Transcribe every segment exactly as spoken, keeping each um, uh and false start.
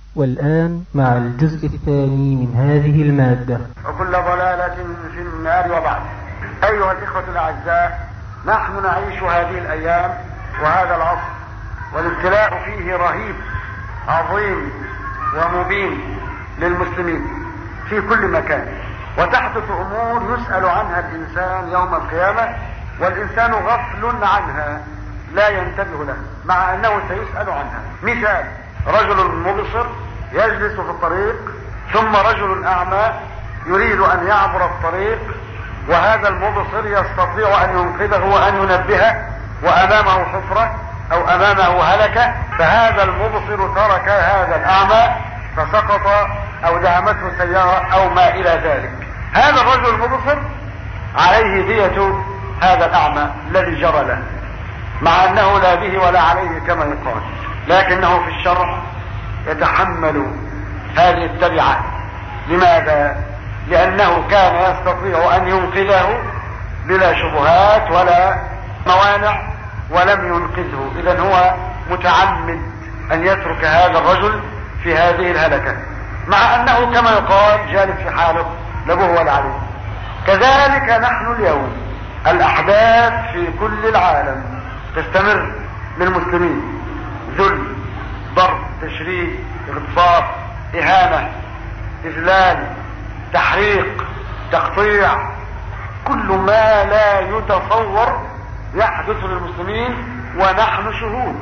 والآن مع الجزء الثاني من هذه المادة. وكل ضلالة في النار. وبعد، أيها الإخوة الأعزاء، نحن نعيش هذه الأيام وهذا العصر والابتلاء فيه رهيب عظيم ومبين للمسلمين في كل مكان، وتحدث أمور يسأل عنها الإنسان يوم القيامة والإنسان غفل عنها لا ينتبه لها، مع أنه سيسأل عنها. مثال: رجل مبصر يجلس في الطريق، ثم رجل أعمى يريد أن يعبر الطريق، وهذا المبصر يستطيع أن ينقذه وأن ينبهه، وأمامه حفرة أو أمامه هلكة، فهذا المبصر ترك هذا الأعمى فسقط أو دهمته سيارة أو ما إلى ذلك. هذا الرجل المبصر عليه دية هذا الأعمى الذي جرى له، مع أنه لا به ولا عليه كما يقال، لكنه في الشرع يتحمل هذه التبعة. لماذا؟ لأنه كان يستطيع أن ينقذه بلا شبهات ولا موانع ولم ينقذه، إذن هو متعمد أن يترك هذا الرجل في هذه الهلكة، مع أنه كما يقال جالس في حاله لا به ولا عليه. كذلك نحن اليوم الأحداث في كل العالم تستمر للمسلمين: ذل، ضرب، تشريد، اغتصاب، إهانة، إذلال، تحريق، تقطيع، كل ما لا يتصور يحدث للمسلمين ونحن شهود.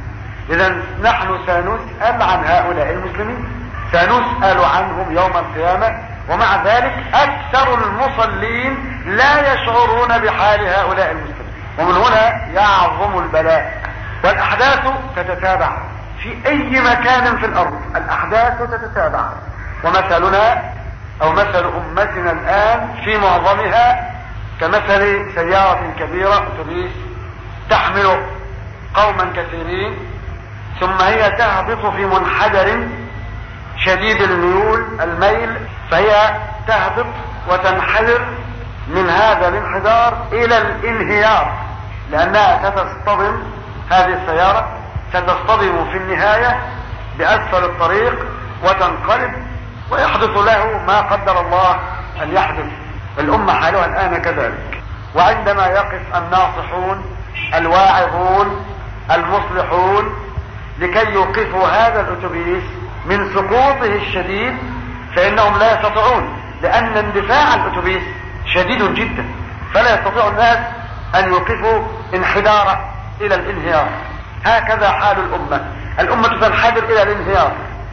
إذن نحن سنسأل عن هؤلاء المسلمين، سنسأل عنهم يوم القيامة، ومع ذلك أكثر المصلين لا يشعرون بحال هؤلاء المسلمين، ومن هنا يعظم البلاء. والأحداث تتتابع في أي مكان في الأرض، الأحداث تتتابع، ومثلنا أو مثل أمتنا الآن في معظمها كمثل سيارة كبيرة أتوبيس تحمل قوما كثيرين، ثم هي تهبط في منحدر شديد الميول الميل، فهي تهبط وتنحدر من هذا الانحدار إلى الانهيار، لأنها ستصطدم، هذه السيارة ستصطدم في النهاية بأسفل الطريق وتنقلب ويحدث له ما قدر الله أن يحدث. الأمة حالها الآن كذلك. وعندما يقف الناصحون الواعظون المصلحون لكي يوقفوا هذا الأتوبيس من سقوطه الشديد، فإنهم لا يستطيعون، لأن اندفاع الأتوبيس شديد جدا، فلا يستطيع الناس أن يوقفوا انحداره إلى الانهيار. هكذا حال الأمة، الأمة تنحدر إلى الانهيار،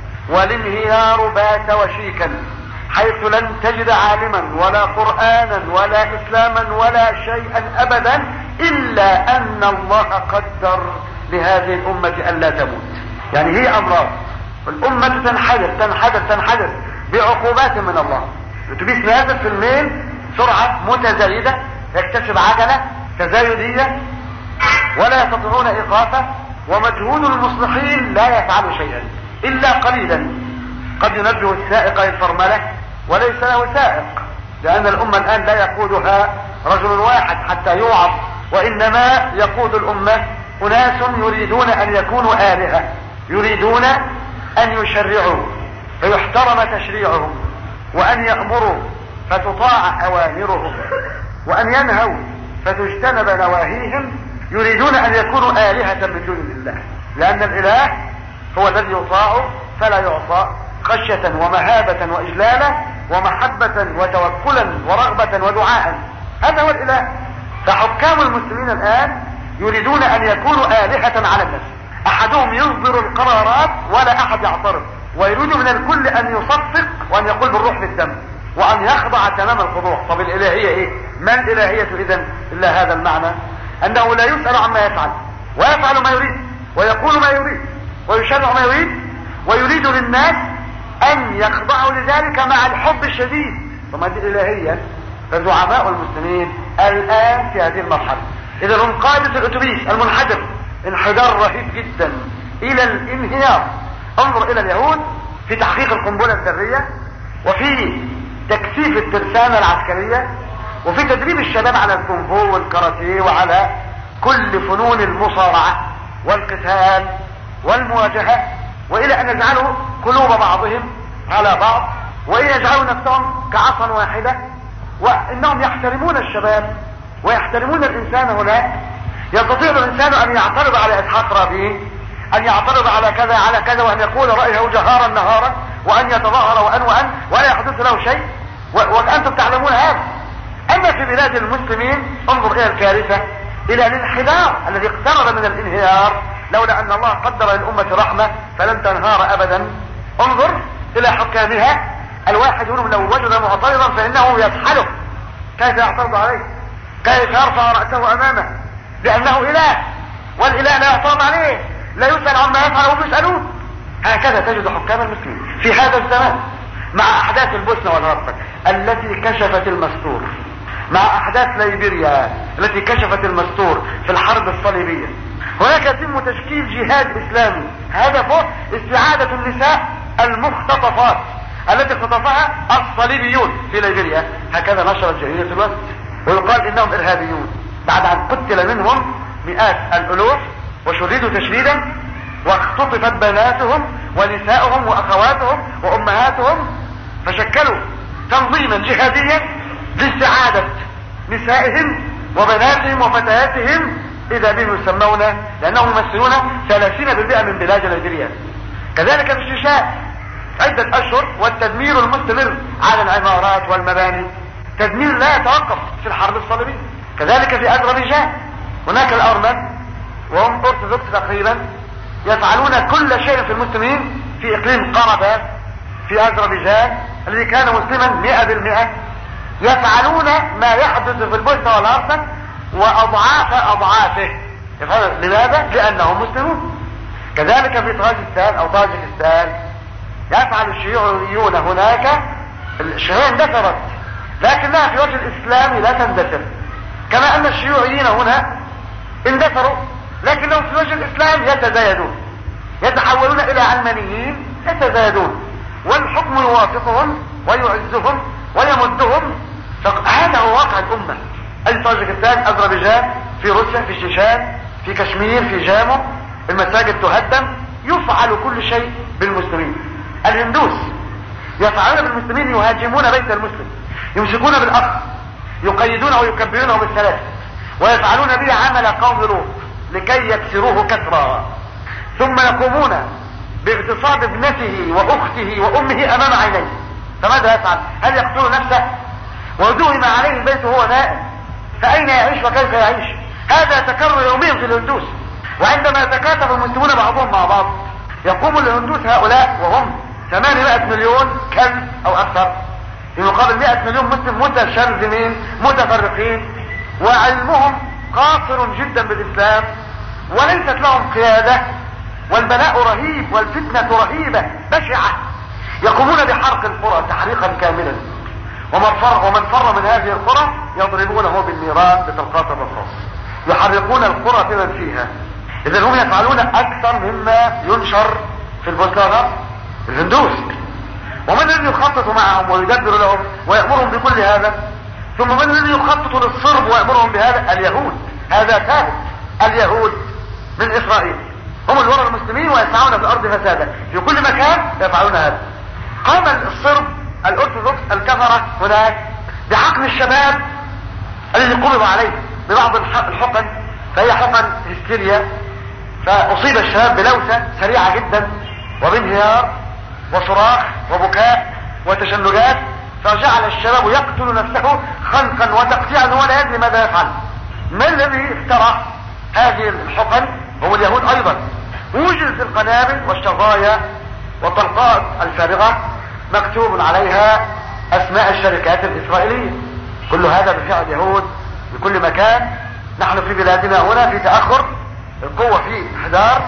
والانهيار بات وشيكا، حيث لن تجد عالما ولا قرآنا ولا إسلاما ولا شيئا أبدا إلا أن الله قدر لهذه الأمة أن لا تموت. يعني هي أمراض، الأمة تنحدر تنحدر تنحدر بعقوبات من الله. الأتوبيس نازل في الميل سرعة متزايدة، يكتسب عجلة تزايدية ولا يستطيعون إيقافه، ومجهود المصلحين لا يفعل شيئا إلا قليلا. قد ينبه السائق للفرملة وليس له سائق، لأن الأمة الآن لا يقودها رجل واحد حتى يوعظ، وإنما يقود الأمة أناس يريدون أن يكونوا آلهة، يريدون أن يشرعوا فيحترم تشريعهم، وأن يأمروا فتطاع أوامرهم، وأن ينهوا فتجتنب نواهيهم. يريدون أن يكونوا آلهة من دون الله، لأن الإله هو الذي يطاع فلا يعصى، خشية ومهابة وإجلالا ومحبة وتوكلا ورغبة ودعاء، هذا هو الإله. فحكام المسلمين الآن يريدون أن يكونوا آلهة على الناس، أحدهم يصدر القرارات ولا أحد يعترض، ويريد من الكل أن يصفق وأن يقول بالروح بالدم وأن يخضع تمام الخضوع. طب الإلهية إيه؟ ما الإلهية إذن إلا هذا المعنى، أنه لا يسأل عما يفعل ويفعل ما يريد ويقول ما يريد ويشرع ما يريد، ويريد للناس أن يخضعوا لذلك مع الحب الشديد. ثم هذه الإلهية. فزعماء المسلمين الآن في هذه المرحلة، إذا هم قادة الأتوبيس المنحدر انحدار رهيب جدا إلى الانهيار. انظر إلى اليهود في تحقيق القنبلة الذرية، وفي تكثيف الترسانة العسكرية، وفي تدريب الشباب على الكونغفو والكاراتيه وعلى كل فنون المصارعة والقتال والمواجهة. والى ان يجعلوا قلوب بعضهم على بعض، والى يجعلوا نفسهم كعصا واحدة، وانهم يحترمون الشباب ويحترمون الانسان هناك. يستطيع الانسان ان يعترض على اسحاق رابين، ان يعترض على كذا على كذا، وان يقول رأيه جهارا نهارا، وان يتظاهر وان وان ولا يحدث له شيء، وانتم تعلمون هذا. اما في بلاد المسلمين انظر الى الكارثة، الى الانحدار الذي اقترب من الانهيار، لولا ان الله قدر للامة رحمة فلن تنهار ابدا. انظر الى حكامها، الواحد منهم لو وجد معترضا فانه يسحله، كيف يعترض عليه؟ كيف يرفع رأسه امامه؟ لانه اله، والاله لا يعترض عليه، لا يسأل عما يفعل وهم يسألون. هكذا تجد حكام المسلمين في هذا الزمان، مع احداث البوسنة والهرسك التي كشفت المستور، مع احداث ليبيريا التي كشفت المستور في الحرب الصليبية. هناك يتم تشكيل جهاد اسلامي هدفه استعادة النساء المختطفات التي اختطفها الصليبيون في ليبيريا. هكذا نشرت جريدة الوسط، ويقال انهم ارهابيون بعد ان قتل منهم مئات الالوف وشردوا تشريدا، واختطفت بناتهم ونسائهم واخواتهم وامهاتهم، فشكلوا تنظيما جهاديا لاستعادة نسائهم وبناتهم وفتياتهم، اذا بهم يسمون لانهم يمثلون ثلاثين بالمئة من بلاد ليبيريا. كذلك في الشيشان عدة اشهر والتدمير المستمر على العمارات والمباني، تدمير لا يتوقف في الحرب الصليبية. كذلك في اذربيجان هناك الارمن وهم ارثوذكس تقريبا يفعلون كل شيء في المسلمين في اقليم قرباس في اذربيجان الذي كان مسلما مئة بالمئة، يفعلون ما يحدث في البوسنة والهرسك واضعاف اضعافه. لماذا؟ لانهم مسلمون. كذلك في طاجستان او طاجكستان يفعل الشيوعيون هناك. الشيوعية اندثرت لكنها في وجه الاسلام لا تندثر، كما ان الشيوعيين هنا اندثروا لكنهم في وجه الاسلام يتزايدون، يتحولون الى علمانيين يتزايدون، والحكم يوافقهم ويعزهم ويمدهم. هذا هو واقع الامة. اي طاجكستان، اذربيجان، في روسيا، في الشيشان، في كشمير، في جامو، المساجد تهدم، يفعل كل شيء بالمسلمين. الهندوس يفعلون بالمسلمين، يهاجمون بيت المسلم، يمسكون بالاخ، يقيدونه ويكبرونه بالثلاث، ويفعلون به عمل قوم لوط لكي يكسروه كسرا، ثم يقومون باغتصاب ابنته واخته وامه امام عينيه. فماذا يفعل؟ هل يقتل نفسه؟ ودوهم عليه البيت وهو نائم، فاين يعيش وكيف يعيش؟ هذا يتكرر يوميا في الهندوس. وعندما يتكاتف المسلمون بعضهم مع بعض يقوم الهندوس هؤلاء وهم ثمانمائة مليون كلب او اكثر في مقابل مئة مليون مسلم متشرذمين متفرقين، وعلمهم قاصر جدا بالاسلام، وليست لهم قيادة، والبلاء رهيب والفتنة رهيبة بشعة. يقومون بحرق القرى تحريقا كاملا، ومن فر, ومن فر من هذه القرى يضربونه بالنيران بطلقات الرصاص، يحرقون القرى بمن فيها. اذا هم يفعلون اكثر مما ينشر في البوسنة الهندوس. ومن الذي يخطط معهم ويدبر لهم ويأمرهم بكل هذا؟ ثم من الذي يخطط للصرب ويأمرهم بهذا؟ اليهود. هذا ثابت، اليهود من اسرائيل هم اللي وراء المسلمين ويسعون في الارض فسادا في كل مكان يفعلون هذا. قام الصرب الارثوذكس الكفرة هناك بعقل الشباب الذي قبض عليه ببعض الحقن، فهي حقن هستيريا، فاصيب الشباب بلوثة سريعة جدا وبانهيار وصراخ وبكاء وتشنجات، فجعل الشباب يقتل نفسه خنقا وتقطيعا ولا يدري ماذا يفعل. ما الذي اخترع هذه الحقن؟ هو اليهود ايضا. وجدت القنابل والشظايا والطلقات الفارغة مكتوب عليها اسماء الشركات الاسرائيلية. كل هذا بفعل اليهود بكل مكان. نحن في بلادنا هنا في تأخر، القوة في انحدار،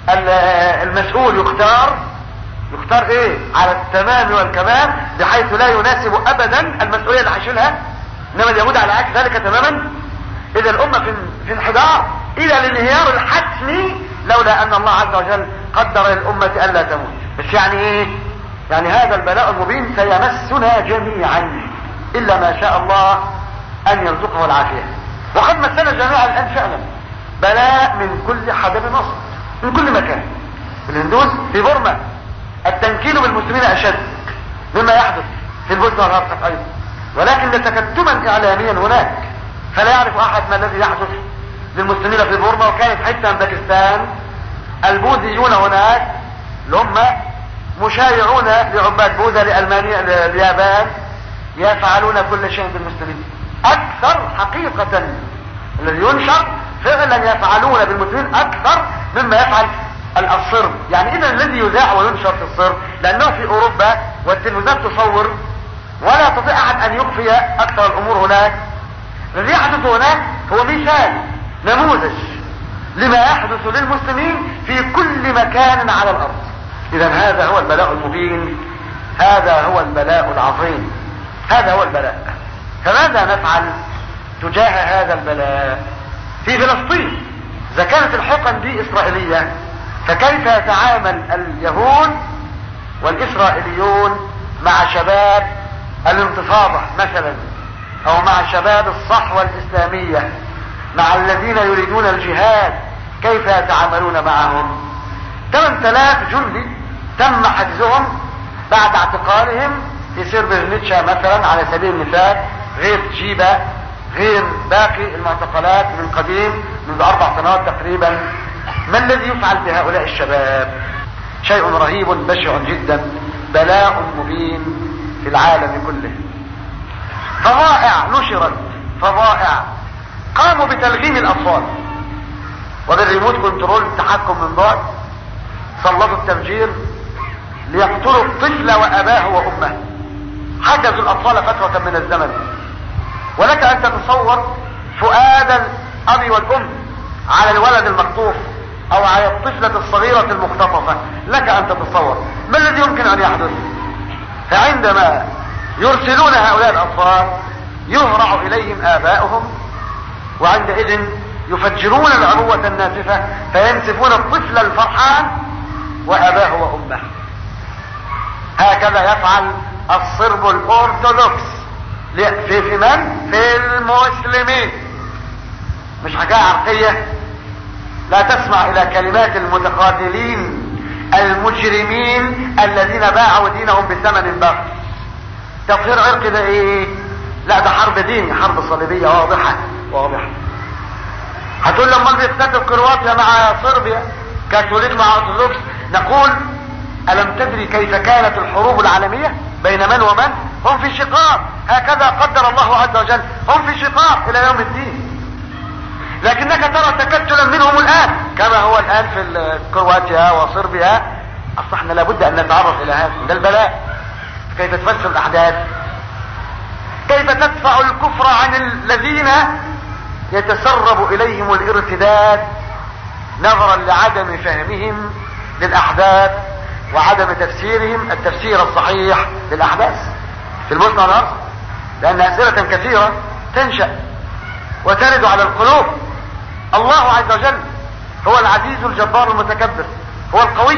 المسؤول يختار يختار ايه على التمام والكمال بحيث لا يناسب ابدا المسؤولية اللي هيشيلها، انما اليهود على عكس ذلك تماما. اذا الامة في, في انحدار الى الانهيار الحتمي لولا ان الله عز وجل قدر للامة الا تموت. بس يعني ايه؟ يعني هذا البلاء المبين سيمسنا جميعا الا ما شاء الله ان يرزقه العافية. وقد مسنا جميعا الان فعلا بلاء من كل حدب نصب من كل مكان. في الهندوس، في بورما التنكيل بالمسلمين اشد مما يحدث في البوسنة والهرسك ايضا، ولكن لتكتما اعلاميا هناك، فلا يعرف احد ما الذي يحدث للمسلمين في بورما. وكانت حتى من باكستان البوذيون هناك اللي هم مشايعون لعباد بوذا لألمانيا اليابان يفعلون كل شيء بالمسلمين اكثر حقيقة. الذي ينشر فعلا يفعلون بالمسلمين اكثر مما يفعل الصرب. يعني اذا الذي يذاع وينشر في الصرب لانه في اوروبا والتلفزيونات تصور ولا يستطيع احد ان يخفي اكثر الامور هناك. الذي يحدث هناك هو مثال نموذج لما يحدث للمسلمين في كل مكان على الارض. اذا هذا هو البلاء المبين، هذا هو البلاء العظيم، هذا هو البلاء. فماذا نفعل تجاه هذا البلاء في فلسطين؟ اذا كانت الحقن دي اسرائيلية فكيف يتعامل اليهود والاسرائيليون مع شباب الانتفاضة مثلا، او مع شباب الصحوة الاسلامية، مع الذين يريدون الجهاد؟ كيف يتعاملون معهم؟ ثمانية آلاف جندي تم حجزهم بعد اعتقالهم في سيربرنيتشا مثلا على سبيل المثال، غير جيبة، غير باقي المعتقلات من قديم منذ اربع سنوات تقريبا. ما الذي يفعل بهؤلاء الشباب؟ شيء رهيب بشع جدا، بلاء مبين في العالم كله. فظائع نشرت، فظائع قاموا بتلغيم الاطفال وبالريموت كنترول التحكم من بعد، سلطوا التفجير ليقتلوا الطفل واباه وامه، حجزوا الاطفال فترة من الزمن. ولك ان تتصور فؤاد الاب والام على الولد المخطوف او على الطفلة الصغيرة المختطفة، لك ان تتصور ما الذي يمكن ان يحدث. فعندما يرسلون هؤلاء الاطفال يهرع اليهم اباؤهم، وعندئذ يفجرون العروة الناسفة فينسفون الطفل الفرحان واباه وامه. هكذا يفعل الصرب الارثوذكس في في من؟ في المسلمين. مش حكاية عرقية، لا تسمع الى كلمات المتقاتلين المجرمين الذين باعوا دينهم بثمن باخس. تطهير عرقي ده ايه؟ لا ده حرب دين، حرب صليبية واضحة واضحة. هتقول لما بيقتتل كرواتيا مع صربيا كاثوليك مع ارثوذكس، نقول الم تدري كيف كانت الحروب العالمية بين من ومن؟ هم في شقاق، هكذا قدر الله عز وجل، هم في شقاق الى يوم الدين. لكنك ترى تكتلا منهم الان كما هو الان في كرواتيا وصربيا. اصلا احنا لابد ان نتعرف الى هذا، ده البلاء. كيف تفسر الاحداث، كيف تدفع الكفر عن الذين يتسرب اليهم الارتداد نظرا لعدم فهمهم للاحداث وعدم تفسيرهم التفسير الصحيح للاحداث في البوسنة والهرسك. لان اسئلة كثيرة تنشأ وترد على القلوب. الله عز وجل هو العزيز الجبار المتكبر، هو القوي،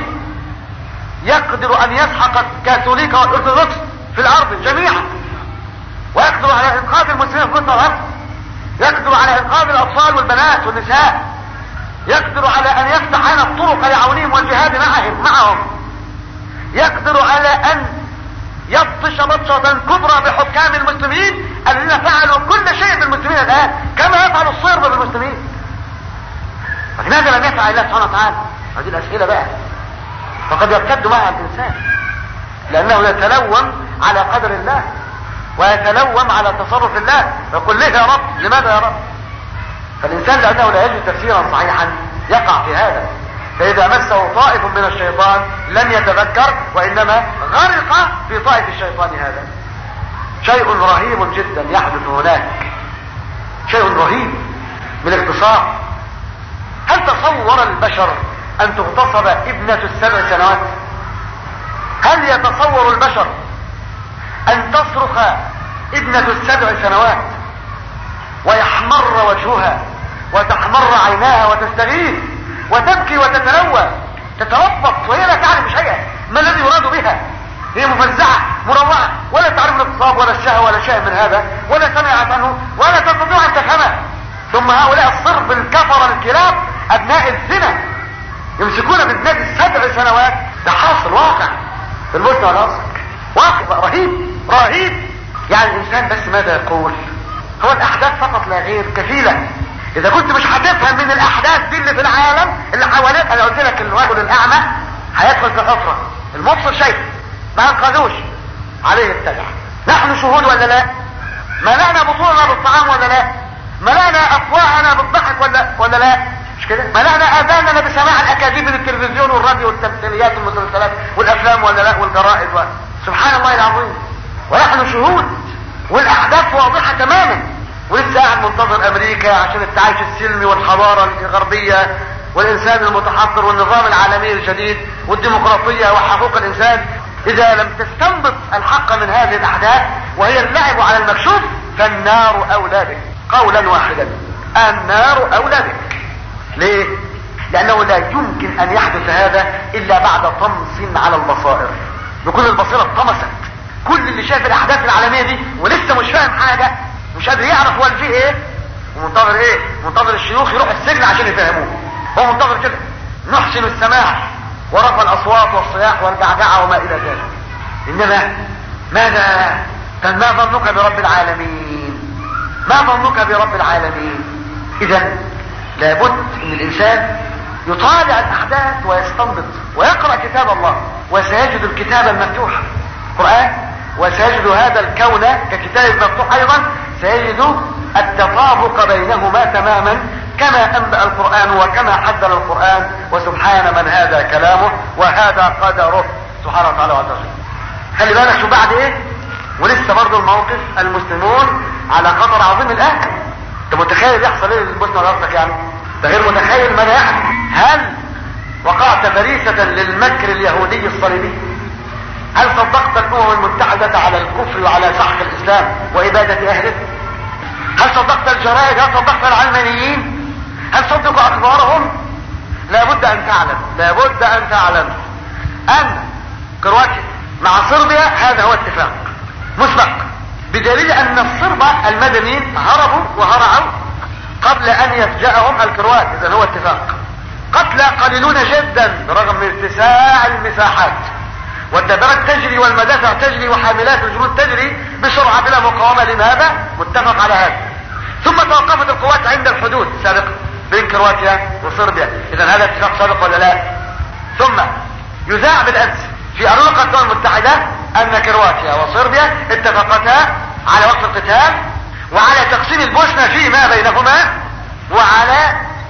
يقدر ان يسحق الكاثوليك والارثوذكس في الارض جميعا، ويقدر على انقاذ المسلمين في البوسنة والهرسك، يقدر على انقاذ الاطفال والبنات والنساء، يقدر على ان يفتح لنا الطرق لعونهم والجهاد معهم معهم، يقدر على ان يبطش بطشة كبرى بحكام المسلمين الذين فعلوا كل شيء بالمسلمين الان كما يفعل الصرب بالمسلمين. فلماذا لم يفعل الله سبحانه وتعالى؟ هذه الاسئلة بقى. فقد يرتد معها الانسان لانه يتلوم على قدر الله ويتلوم على تصرف الله، يقول ليه يا رب؟ لماذا يا رب؟ فالانسان لانه لا يجد تفسيرا صحيحا يقع في هذا. فاذا مسه طائف من الشيطان لم يتذكر وانما غرق في طائف الشيطان. هذا شيء رهيب جدا يحدث هناك، شيء رهيب بالاغتصاب. هل تصور البشر ان تغتصب ابنة السبع سنوات؟ هل يتصور البشر ان تصرخ ابنة السبع سنوات ويحمر وجهها وتحمر عيناها وتستغيث وتبكي وتتلوى تتربط وهي لا تعلم شيئا؟ ما الذي يراد بها؟ هي مفزعة مروعة ولا تعرف الاغتصاب ولا الشهوة ولا شيء من هذا، ولا سمعت عنه ولا تستطيع ان تفهمه. ثم هؤلاء الصرب الكفر الكلاب ابناء الزنا يمسكون بالنبي سبع سنوات. ده حاصل واقع في البوسنة والهرسك، واقع رهيب رهيب. يعني الانسان بس ماذا يقول؟ هو الاحداث فقط لا غير كفيلة. اذا كنت مش هتفهم من الاحداث دي اللي في العالم اللي حواليك، انا قلت لك الرجل الاعمى هيدخل في حفرة، المبصر شايف ما انقذوش عليه ابتدع. نحن شهود ولا لا؟ ملأنا بطوننا بالطعام ولا لا؟ ملأنا افواهنا بالضحك ولا ولا لا؟ مش كده؟ ملأنا اذاننا بسماع الاكاذيب من التلفزيون والراديو والتمثيليات والمسلسلات والافلام ولا لا؟ والجرائد و... سبحان الله العظيم. ونحن شهود والاحداث واضحة تماما. ولسه قاعد منتظر امريكا عشان التعايش السلمي والحضارة الغربية والانسان المتحضر والنظام العالمي الجديد والديمقراطية وحقوق الانسان. اذا لم تستنبط الحق من هذه الاحداث وهي اللعب على المكشوف فالنار اولى بك قولا واحدا. النار اولى بك. ليه؟ لانه لا يمكن ان يحدث هذا الا بعد طمس على البصائر. بكل البصيرة اتطمست. كل اللي شاف الاحداث العالمية دي ولسه مش فاهم حاجة، مش قادر يعرف هو اللي فيه ايه، ومنتظر ايه؟ منتظر الشيوخ يروح السجن عشان يفهموه. هو منتظر كده. نحسن السماع ورفع الاصوات والصياح والجعجعة وما الى ذلك. انما ماذا؟ ما ظنك برب العالمين؟ ما ظنك برب العالمين؟ اذا لابد ان الانسان يطالع الاحداث ويستنبط ويقرأ كتاب الله، وسيجد الكتاب المفتوح قرآن، وسيجد هذا الكون ككتاب مفتوح ايضا، سيجد التطابق بينهما تماما كما انبأ القرآن وكما حذر القرآن. وسبحان من هذا كلامه وهذا قدره سبحانه وتعالى وتعالى. خلي بالك شو بعد ايه؟ ولسه برضه الموقف المسلمون على خطر عظيم الان. انت متخيل يحصل ايه للبوسنة والهرسك؟ يعني ده غير متخيل ماذا يحدث. هل وقعت فريسة للمكر اليهودي الصليبي؟ هل صدقت الامم المتحدة على الكفر وعلى سحق الاسلام وابادة اهله؟ هل صدقت الجرائد؟ هل صدقت العلمانيين؟ هل صدقوا اخبارهم؟ لابد ان تعلم لابد ان تعلم ان كرواتيا مع صربيا هذا هو اتفاق مسبق، بدليل ان الصربة المدنيين هربوا وهرعوا قبل ان يفجأهم الكروات. اذا هو اتفاق. قتلى قليلون جدا برغم اتساع المساحات، والدبابات تجري والمدافع تجري وحاملات الجنود تجري بسرعة بلا مقاومة. لماذا؟ متفق على هذا. ثم توقفت القوات عند الحدود سابقا بين كرواتيا وصربيا. اذا هذا اتفاق سابق ولا لا؟ ثم يذاع بالامس في ارقام الامم المتحدة ان كرواتيا وصربيا اتفقتا على وقف القتال وعلى تقسيم البوسنة فيما بينهما، وعلى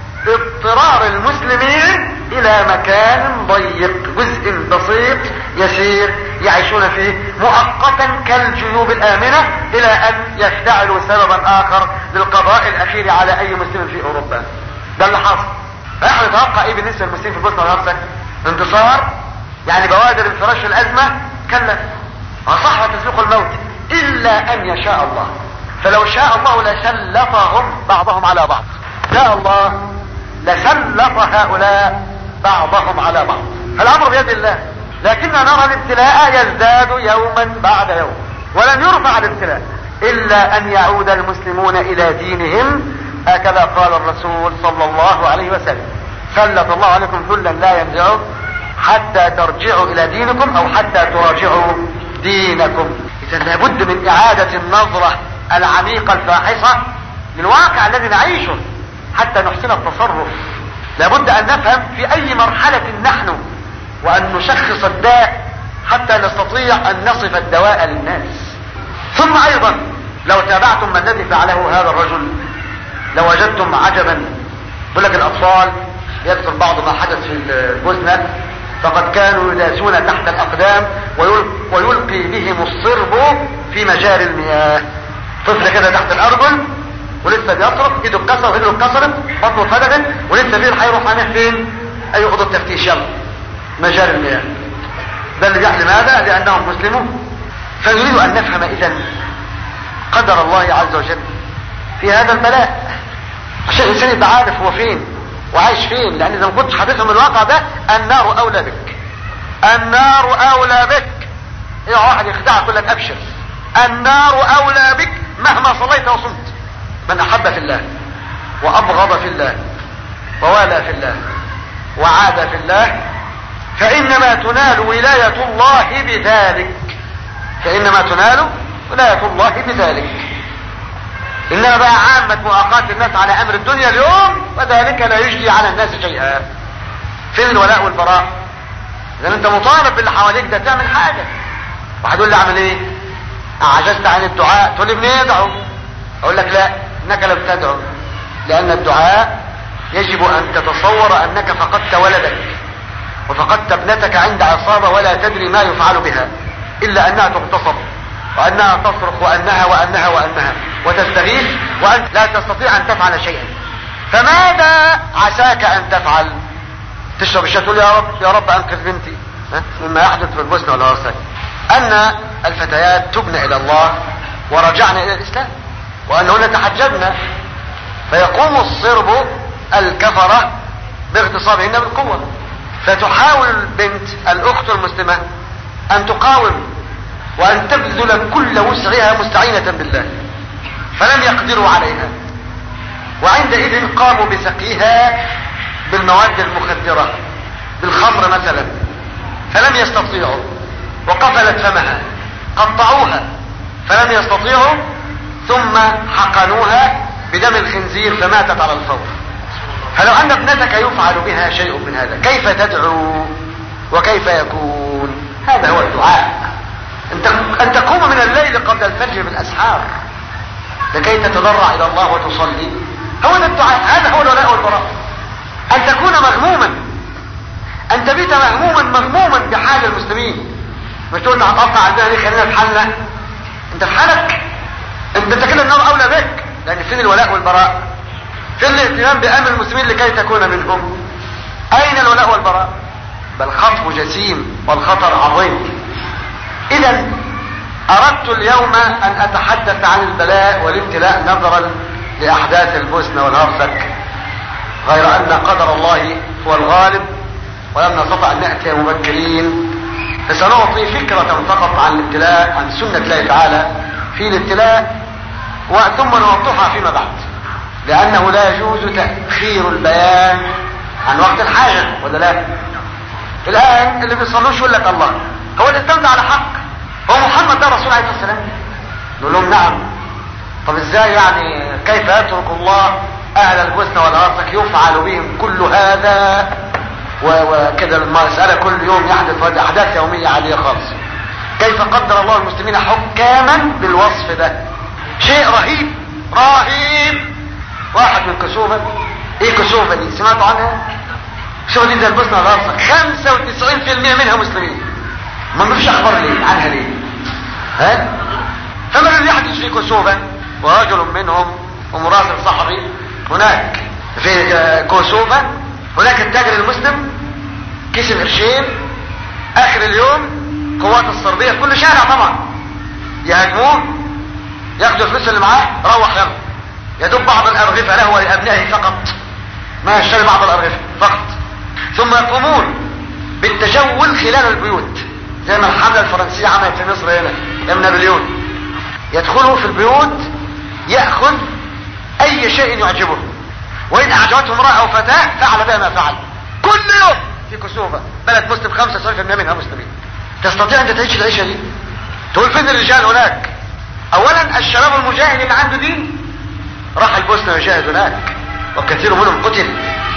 اضطرار المسلمين الى مكان ضيق، جزء بسيط يسير يعيشون فيه مؤقتا كالجيوب الامنة، الى ان يفتعلوا سببا اخر للقضاء الاخير على اي مسلم في اوروبا. ده اللي حصل. فاحنا نتوقع ايه بالنسبة للمسلمين في البوسنة والهرسك؟ انتصار؟ يعني بوادر انفراش الازمة؟ كلا، وصح تسلق الموت الا ان يشاء الله. فلو شاء الله لسلطهم بعضهم على بعض. شاء الله لسلط هؤلاء بعضهم على بعض. الامر بيد الله، لكننا نرى الابتلاء يزداد يوما بعد يوم، ولن يرفع الابتلاء الا ان يعود المسلمون الى دينهم، هكذا قال الرسول صلى الله عليه وسلم: سلط الله عليكم ذلا لا ينزعه حتى ترجعوا الى دينكم او حتى تراجعوا دينكم. اذا لابد من اعادة النظرة العميقة الفاحصة للواقع الذي نعيشه حتى نحسن التصرف. لابد ان نفهم في اي مرحلة نحن، وان نشخص الداء حتى نستطيع ان نصف الدواء للناس. ثم ايضا لو تابعتم ما الذي فعله هذا الرجل لوجدتم عجبا. يقول لك الاطفال يذكر بعض ما حدث في البوسنة، فقد كانوا يداسون تحت الاقدام ويلقي بهم الصرب في مجاري المياه. طفل كده تحت الارجل ولسه بيصرخ، ايده اتكسر ورجله اتكسرت، بطنه اتفتحت، ولسه فيه هيروح عامل فين؟ اي اوضه تفتيش، يلا مجاري المياه. ده اللي بيحصل. لماذا؟ لانهم مسلمون. فنريد ان نفهم اذا قدر الله عز وجل في هذا البلاء عشان الانسان يبقى عارف هو فين وعايش فين. لان اذا ما كنتش حافظهم الواقع ده النار اولى بك. النار اولى بك. ايه واحد يخدعك يقول لك ابشر، النار اولى بك مهما صليت وصمت. من احب في الله وابغض في الله ووالى في الله وعاد في الله فإنما تنال ولاية الله بذلك، فإنما تنال ولاية الله بذلك. إنما بقى عامة مؤاخاة الناس على أمر الدنيا اليوم وذلك لا يجدي على الناس شيئا. فين الولاء والبراء؟ إذا أنت مطالب باللي حواليك ده تعمل حاجة. واحد يقول لي أعمل إيه؟ عجزت عن الدعاء، تقول لي ابني ادعو. أقول لك لا، إنك لم تدعو، لأن الدعاء يجب أن تتصور أنك فقدت ولدك وفقدت ابنتك عند عصابة ولا تدري ما يفعل بها إلا أنها تغتصب وأنها تصرخ وأنها وأنها وأنها وتستغيث وأنت لا تستطيع أن تفعل شيئا. فماذا عساك أن تفعل؟ تشرب الشاي تقول يا رب يا رب أنقذ بنتي مما يحدث في البوسنة والهرسك. أن الفتيات تبن إلى الله ورجعنا إلى الإسلام، وأنهن تحجبن، فيقوم الصرب الكفرة باغتصابهن بالقوة. فتحاول البنت الأخت المسلمة أن تقاوم وأن تبذل كل وسعها مستعينة بالله، فلم يقدروا عليها، وعندئذ قاموا بسقيها بالمواد المخدرة بالخمر مثلا، فلم يستطيعوا، وقفلت فمها، قطعوها فلم يستطيعوا، ثم حقنوها بدم الخنزير فماتت على الفور. فلو أن ابنتك يفعل بها شيء من هذا كيف تدعو وكيف يكون؟ هذا هو الدعاء، أن تقوم من الليل قبل الفجر بالأسحار لكي تتضرع إلى الله وتصلي، هو ده الدعاء. هذا هو الولاء والبراء. أن تكون مغموما، أن تبيت مغموما مغموما بحال المسلمين. مش تقول هتقطع عندنا ليه، خلينا في حالنا. أنت في حالك، أنت أنت كده النار أولى بك، لأن فين الولاء والبراء؟ فين الاهتمام بأمر المسلمين لكي تكون منهم؟ أين الولاء والبراء؟ بل خطب جسيم والخطر عظيم. إذا أردت اليوم أن أتحدث عن البلاء والابتلاء نظرا لأحداث البوسنة والهرسك، غير أن قدر الله هو الغالب ولم نستطع أن نأتي مبكرين، فسنعطي فكرة فقط عن الابتلاء، عن سنة الله تعالى في الابتلاء، ثم نوضحها فيما بعد، لأنه لا يجوز تأخير البيان عن وقت الحاجة، ولا لا؟ الآن اللي بيصلوش يقول لك الله هو الإسلام ده على حق، هو محمد ده رسول عليه السلام؟ نقول لهم نعم. طب ازاي يعني؟ كيف يترك الله أهل البوسنة والهرسك يفعل بهم كل هذا وكده المسألة كل يوم يحدث هذه أحداث يومية عادية خالص؟ كيف قدر الله المسلمين حكاما بالوصف ده؟ شيء رهيب رهيب. واحد من كسوفة، ايه كسوفة دي؟ سمعتوا عنها؟ كسوفة دي زي البوسنة والهرسك خمسة وتسعين بالمئة منها مسلمين، ما مفيش اخبار ليه عنها ليه؟ ها؟ فما الذي يحدث في كسوفة؟ ورجل منهم ومراسل صحفي هناك في كوسوفا، هناك التاجر المسلم كسب قرشين، اخر اليوم قوات الصربية في كل شارع طبعا يهاجموه، ياخدوا الفلوس اللي معاه، روح ياخد يدب بعض الارغفة له ولابنائه فقط، ما يشتري بعض الارغفة فقط، ثم يقومون بالتجول خلال البيوت زي ما الحملة الفرنسية عملت في مصر هنا يوم نابليون. يدخلوا في البيوت يأخذ اي شيء يعجبه، وان اعجبته امرأة او فتاة فعل بها ما فعل. كل يوم في كسوفة، بلد مسلم خمسة وسبعين بالمئة منها مسلمين. تستطيع ان تعيش العيشة دي؟ تقول فين الرجال هناك؟ اولا الشباب المجاهد اللي عنده دين راح البوسنة يجاهد هناك، وكثير منهم قتل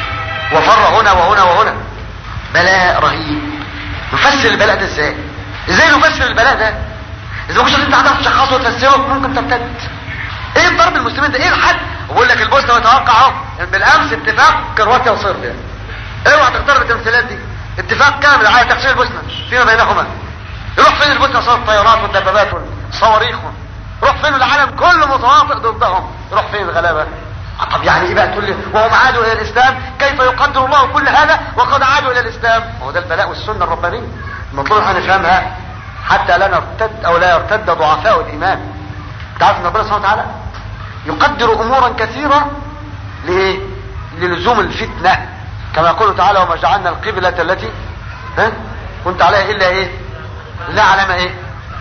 وفر هنا وهنا وهنا. بلاء رهيب. نفسر البلاء ده ازاي؟ ازاي نفسر البلاء ده؟ اذا ما كنتش انت عندك تشخصه وتفسره ممكن ترتد. ايه ضرب المسلمين ده؟ ايه الحد؟ بقول لك البوسنة وتوقع اهو بالامس اتفاق كرواتيا وصربيا. اوعى تختار التمثيلات دي، اتفاق كامل على تقسيم البوسنة فيما بينهما. يروح فين البوسنة؟ صار الطيارات والدبابات والصواريخ، روح فين العالم كله متواطئ ضدهم؟ يروح فين الغلابة؟ طب يعني ايه بقى تقول لي وهم عادوا الى الاسلام؟ كيف يقدر الله كل هذا وقد عادوا الى الاسلام؟ هو ده البلاء والسنة الربانية المطلوب ان نفهمها حتى لا نرتد او لا يرتد ضعفاء الايمان. تعرف ان ربنا سبحانه وتعالى يقدر امورا كثيرة لإيه؟ للزوم الفتنة، كما يقول تعالى وما جعلنا القبلة التي ها كنت عليها الا ايه؟ لا علم ايه؟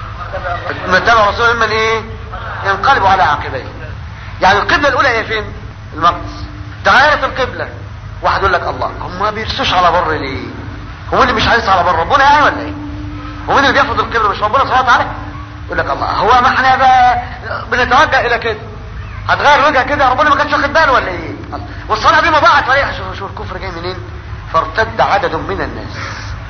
ما تبع رسول من ايه؟ ينقلبوا على عقبيه. يعني القبلة الاولى هي فين؟ المقدس. تغيرت القبلة واحد يقول لك الله هم ما بيرسوش على بر ليه؟ هو اللي مش عايز على بر ربنا يعني ولا ايه؟ هو اللي بياخد القبر مش ربنا سبحانه وتعالى؟ يقول لك الله هو ما احنا بقى بنتوجه الى كده هتغير وجهه كده ربنا ما كانش واخد باله ولا ايه؟ والصلاه دي ما ضاعت ولا ايه؟ شوف شوف الكفر جاي منين؟ فارتد عدد من الناس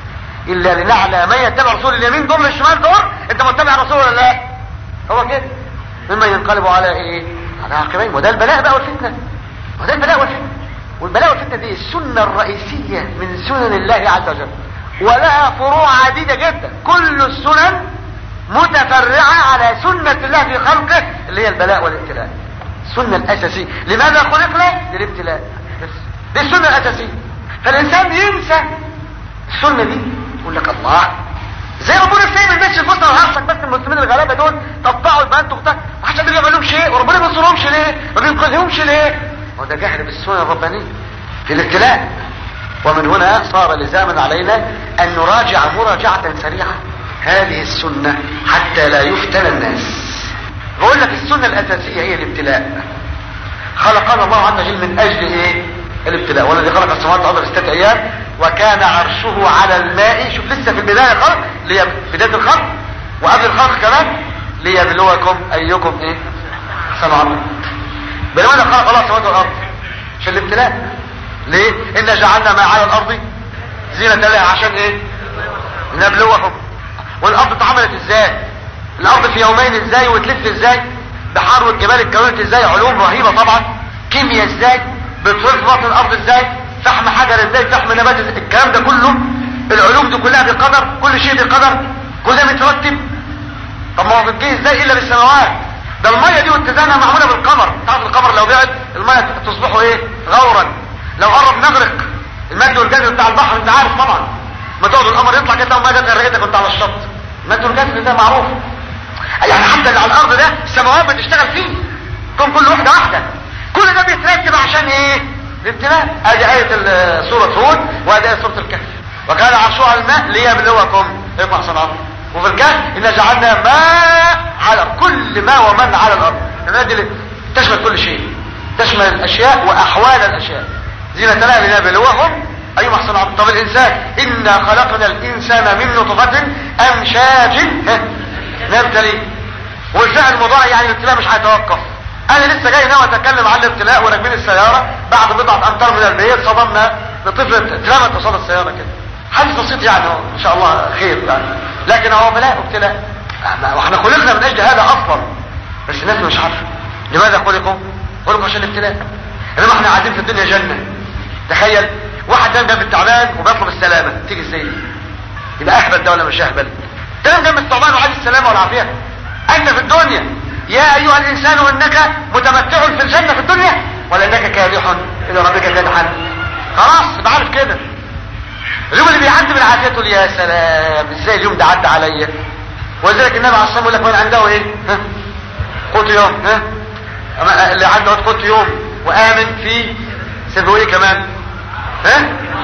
الا لنعلى من يتبع رسول اليمين دول الشمال دول انت متبع رسول ولا لا؟ هو كده مما ينقلب على ايه؟ على عقبين. وده البلاء بقى والفتنه وده البلاء والفتنه والبلاء والفتنه دي السنه الرئيسيه من سنن الله عز وجل ولها فروع عديده جدا. كل السنن متفرعه على سنه الله في خلقه اللي هي البلاء والابتلاء. السنه الاساسيه لماذا خلقنا؟ للابتلاء بس دي السنه الاساسيه. فالانسان ينسى السنه دي يقول لك الله زي ربنا سايب الناس الفصل وحصك بس المسلمين الغلابه دول تقطعوا البنات وبتاع ما حدش بيعمل لهم شيء وربنا ما بينصرهمش ليه؟ ما بينقذهمش ليه؟ هو ده جهل بالسنه الربانيه في الابتلاء. ومن هنا صار لزاما علينا ان نراجع مراجعه سريعه هذه السنه حتى لا يفتن الناس. بقول لك السنه الاساسيه هي الابتلاء. خلقنا الله عز وجل من اجل ايه؟ الابتلاء. والذي خلق السماوات والارض في ستة ايام وكان عرشه على الماء. شوف لسه في البدايه خلق لي بدايه الخلق وقبل الخلق كمان ليبلوكم ايكم ايه؟ احسن عملا. بلماذا خلق الله السماوات والارض؟ عشان الابتلاء. ليه؟ إنا جعلنا ما على الارض زينة لها عشان ايه؟ نبلوهم. والارض اتعملت ازاي؟ الارض في يومين ازاي وتلف ازاي؟ بحار والجبال اتكونت ازاي؟ علوم رهيبه طبعا. كيمياء ازاي؟ بترف بطن الارض ازاي؟ فحم حجر ازاي؟ فحم نبات ازاي؟ الكلام ده كله العلوم دي كلها بقدر. كل شيء بقدر. كل ده مترتب. طب ما هو بتجي ازاي الا بالسماوات؟ ده الميه دي واتزانها معموله بالقمر. تعرف القمر لو بعد الميه تصبح ايه؟ غورا. لو قرب نغرق المد والجزر بتاع البحر انت عارف طبعا. ما تقعد القمر يطلع كده وما جت غرقتك وانت على الشط. المد والجزر ده معروف. يعني حتى اللي على الارض ده السماوات بتشتغل فيه. كون كل واحده واحده. كل ده بيترتب عشان ايه؟ الابتلاء. ادي ايه سوره هود وادي ايه سوره الكهف. وكان عرشه على الماء ليبلوكم ايه احسن عمل. وفي الكهف إنا جعلنا ماء على كل ما ومن على الارض. دي تشمل كل شيء. تشمل الاشياء واحوال الاشياء. زينة لها لنبلوهم ايهم احسن عمل. طب الانسان انا خلقنا الانسان من نطفة امشاج نبتلي. والفعل المضارع يعني الابتلاء مش هيتوقف. انا لسه جاي ناوي اتكلم عن الابتلاء وراكبين السيارة بعد بضعة امتار من البيت صدمنا لطفل اترمت قصاد السيارة كده. حدث بسيط يعني ان شاء الله خير يعني. لكن هو بلاء ابتلاء. واحنا خلقنا من اجل هذا اصلا بس الناس مش عارفه لماذا خلقوا. خلقوا عشان الابتلاء. انما احنا قاعدين في الدنيا جنة. تخيل واحد جنب التعبان وبيطلب السلامة تيجي ازاي دي؟ يبقى اهبل ده ولا مش اهبل؟ تنام جنب الثعبان وعايز السلامة والعافية. انت في الدنيا يا ايها الانسان انك متمتع في الجنة في الدنيا ولا انك كادح الى ربك كادحا. خلاص يبقى عارف كده. اليوم اللي بيعدي بالعافية تقول يا سلام ازاي اليوم ده عدى عليا. ولذلك النبي عليه الصلاة والسلام يقول لك من عنده ايه؟ ها؟ قوت يوم. ها؟ اللي عنده قوت يوم وامن في سيبه ايه كمان؟ ها؟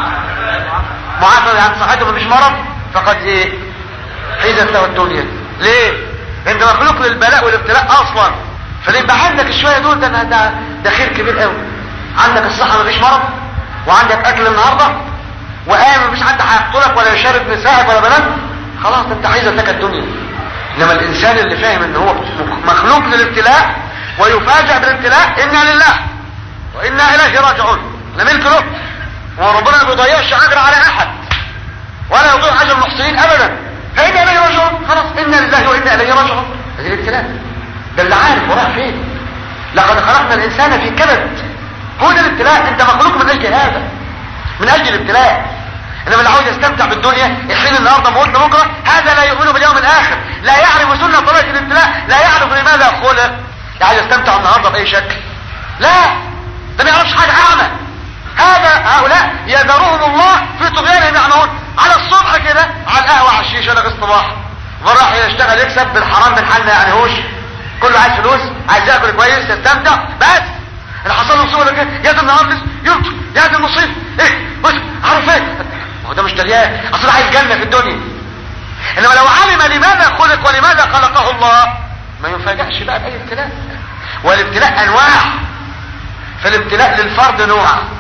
معافى عن صحته مفيش مرض فقد ايه؟ حيزت له الدنيا. ليه؟ انت مخلوق للبلاء والابتلاء اصلا. فيبقى عندك الشويه دول ده ده, ده خير كبير قوي. عندك الصحه مفيش مرض وعندك اكل النهارده وقام مفيش حد هيقتلك ولا يشارك نسائك ولا بنات. خلاص انت حيزت لك الدنيا. انما الانسان اللي فاهم ان هو مخلوق للابتلاء ويفاجأ بالابتلاء انا لله وانا اليه راجعون. لا ملك له وربنا ما بيضيعش اجر على احد ولا يضيع اجر المحسنين ابدا. فانا اليه راجعون. خلاص انا لله وانا اليه راجعون. هذه الابتلاء. ده اللي عارف وراح فين. لقد خلقنا الانسان في كبد. هو ده الابتلاء. انت مخلوق من اجل هذا من اجل الابتلاء. انما اللي عاوز يستمتع بالدنيا يحين النهارده موتنا بكره هذا لا يؤمن باليوم الاخر. لا يعرف سنه طريقه الابتلاء. لا يعرف لماذا خلق. عايز يستمتع النهارده باي شكل. لا ده ما يعرفش حاجه اعمى. هذا هؤلاء يذرهم الله في طغيانهم يعمهون. على الصبح كده على القهوه على الشيشه لغايه الصباح وراح يشتغل يكسب بالحرام بالحل ما يعنيهوش. كله عايز فلوس عايز ياكل كويس يستمتع بس. اللي حصل له مصيبه كده يا ده النهارده يرجع يا ده المصيبه ايه بص عارف ايه. ما هو ده مش دريان اصل عايز جنه في الدنيا. انما لو علم لماذا خلق ولماذا خلقه الله ما يفاجئش بقى باي ابتلاء. والابتلاء انواع. فالابتلاء للفرد نوع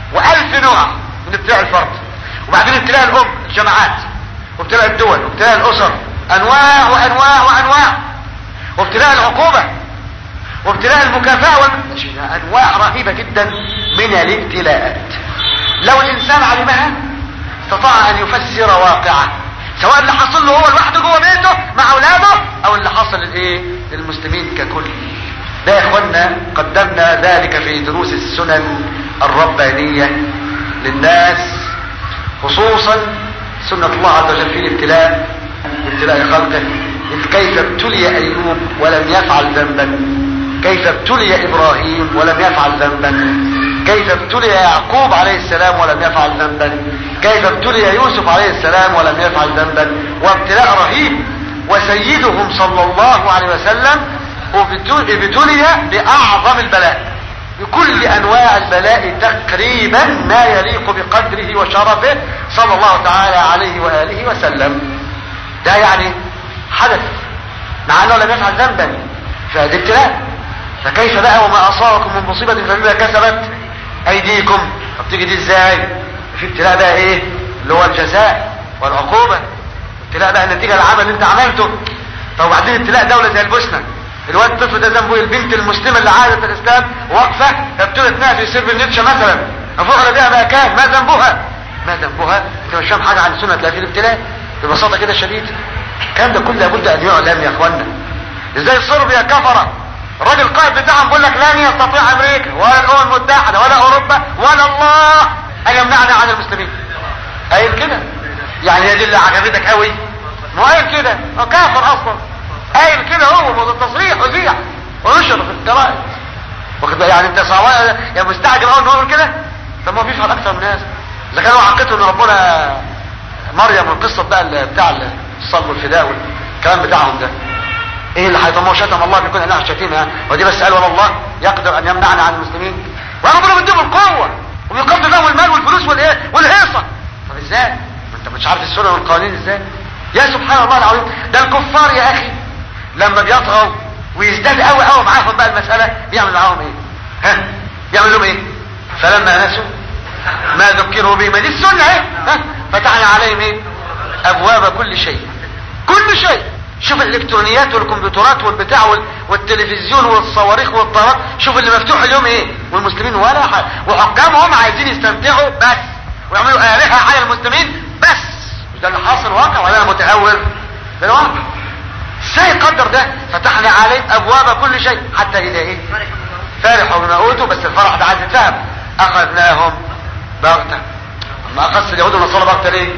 والف نوع من ابتلاء الفرد، وبعدين ابتلاء الام، الجماعات، وابتلاء الدول، وابتلاء الاسر، انواع وانواع وانواع، وابتلاء العقوبة، وابتلاء المكافأة وال... انواع رهيبة جدا من الابتلاءات. لو الانسان علمها استطاع ان يفسر واقعه، سواء اللي حصل له هو لوحده جوه بيته مع اولاده او اللي حصل للايه للمسلمين ككل. ده يا اخوانا قدمنا ذلك في دروس السنن الربانية للناس، خصوصا سنة الله عز وجل في الابتلاء، ابتلاء خلقه، كيف ابتلي ايوب ولم يفعل ذنبا، كيف ابتلي ابراهيم ولم يفعل ذنبا، كيف ابتلي يعقوب عليه السلام ولم يفعل ذنبا، كيف ابتلي يوسف عليه السلام ولم يفعل ذنبا، وابتلاء رهيب. وسيدهم صلى الله عليه وسلم ابتلي باعظم البلاء، بكل انواع البلاء تقريبا ما يليق بقدره وشرفه صلى الله تعالى عليه واله وسلم. ده يعني حدث مع انه لم يفعل ذنبا، فهذا ابتلاء. فكيف بقى وما اصابكم من مصيبة فبما كسبت ايديكم؟ طب تيجي دي ازاي؟ في ابتلاء بقى ايه اللي هو الجزاء والعقوبة، ابتلاء بقى النتيجة العمل اللي انت عملته. طب وبعدين ابتلاء دولة زي البوسنة، الواد الطفل ده ذنبه البنت المسلمة اللي عادت الاسلام واقفة ابتلت ناس في سرب النيتشه مثلا، افعل بها ما كان، ما ذنبها؟ ما ذنبها؟ انت مش فاهم حاجة عن سنة لا في الابتلاء ببساطة كده شديدة. الكلام ده كله لابد ان يعلم يا اخوانا. ازاي صربيا كفرة، الراجل القائد بتاعهم بيقول لك لن يستطيع امريكا ولا الامم المتحدة ولا اوروبا ولا الله ان يمنعنا عن المسلمين. قايل كده يعني هي دي اللي عجبتك قوي؟ ما قايل كده، هو كافر اصلا، قايل كده هو تصريح وزيع ونشر في الجرائد، واخد يعني انت صعب يا مستعجل اول نقول كده؟ طب ما فيش على اكثر من الناس. اذا كانوا عقدوا ان ربنا مريم والقصه بقى بتاع الصلب والفداء والكلام بتاعهم ده، ايه اللي هيطمعوا شتم الله بيكون انها شتيمه؟ ودي بس قال ولا الله يقدر ان يمنعنا عن المسلمين؟ وربنا بيديهم القوه وبيقدر لهم المال والفلوس والايه والهيصه. طب ازاي؟ ما انت مش عارف السنن والقوانين ازاي؟ يا سبحان الله العظيم. ده الكفار يا اخي لما بيطغوا ويزداد قوي قوي معاهم بقى المساله بيعمل معاهم ايه؟ ها؟ بيعمل لهم ايه؟ فلما نسوا ما ذكروا به، ما دي السنه اهي، ها؟ فتحنا عليهم ايه؟ ابواب كل شيء، كل شيء. شوف الالكترونيات والكمبيوترات والبتاع والتلفزيون والصواريخ والطيارات، شوف اللي مفتوح اليوم ايه، والمسلمين ولا حاجه، وحكامهم عايزين يستمتعوا بس ويعملوا آلهة على المسلمين بس. مش ده اللي حاصل واقع ولا انا متهور؟ ده الواقع. ازاي قدر ده؟ فتحنا عليهم ابواب كل شيء حتى اذا ايه فرحوا بما اوتوا، بس الفرح ده عايز يتفهم، اخذناهم بغته. ما اخذ اليهود والنصارى بغته ليه؟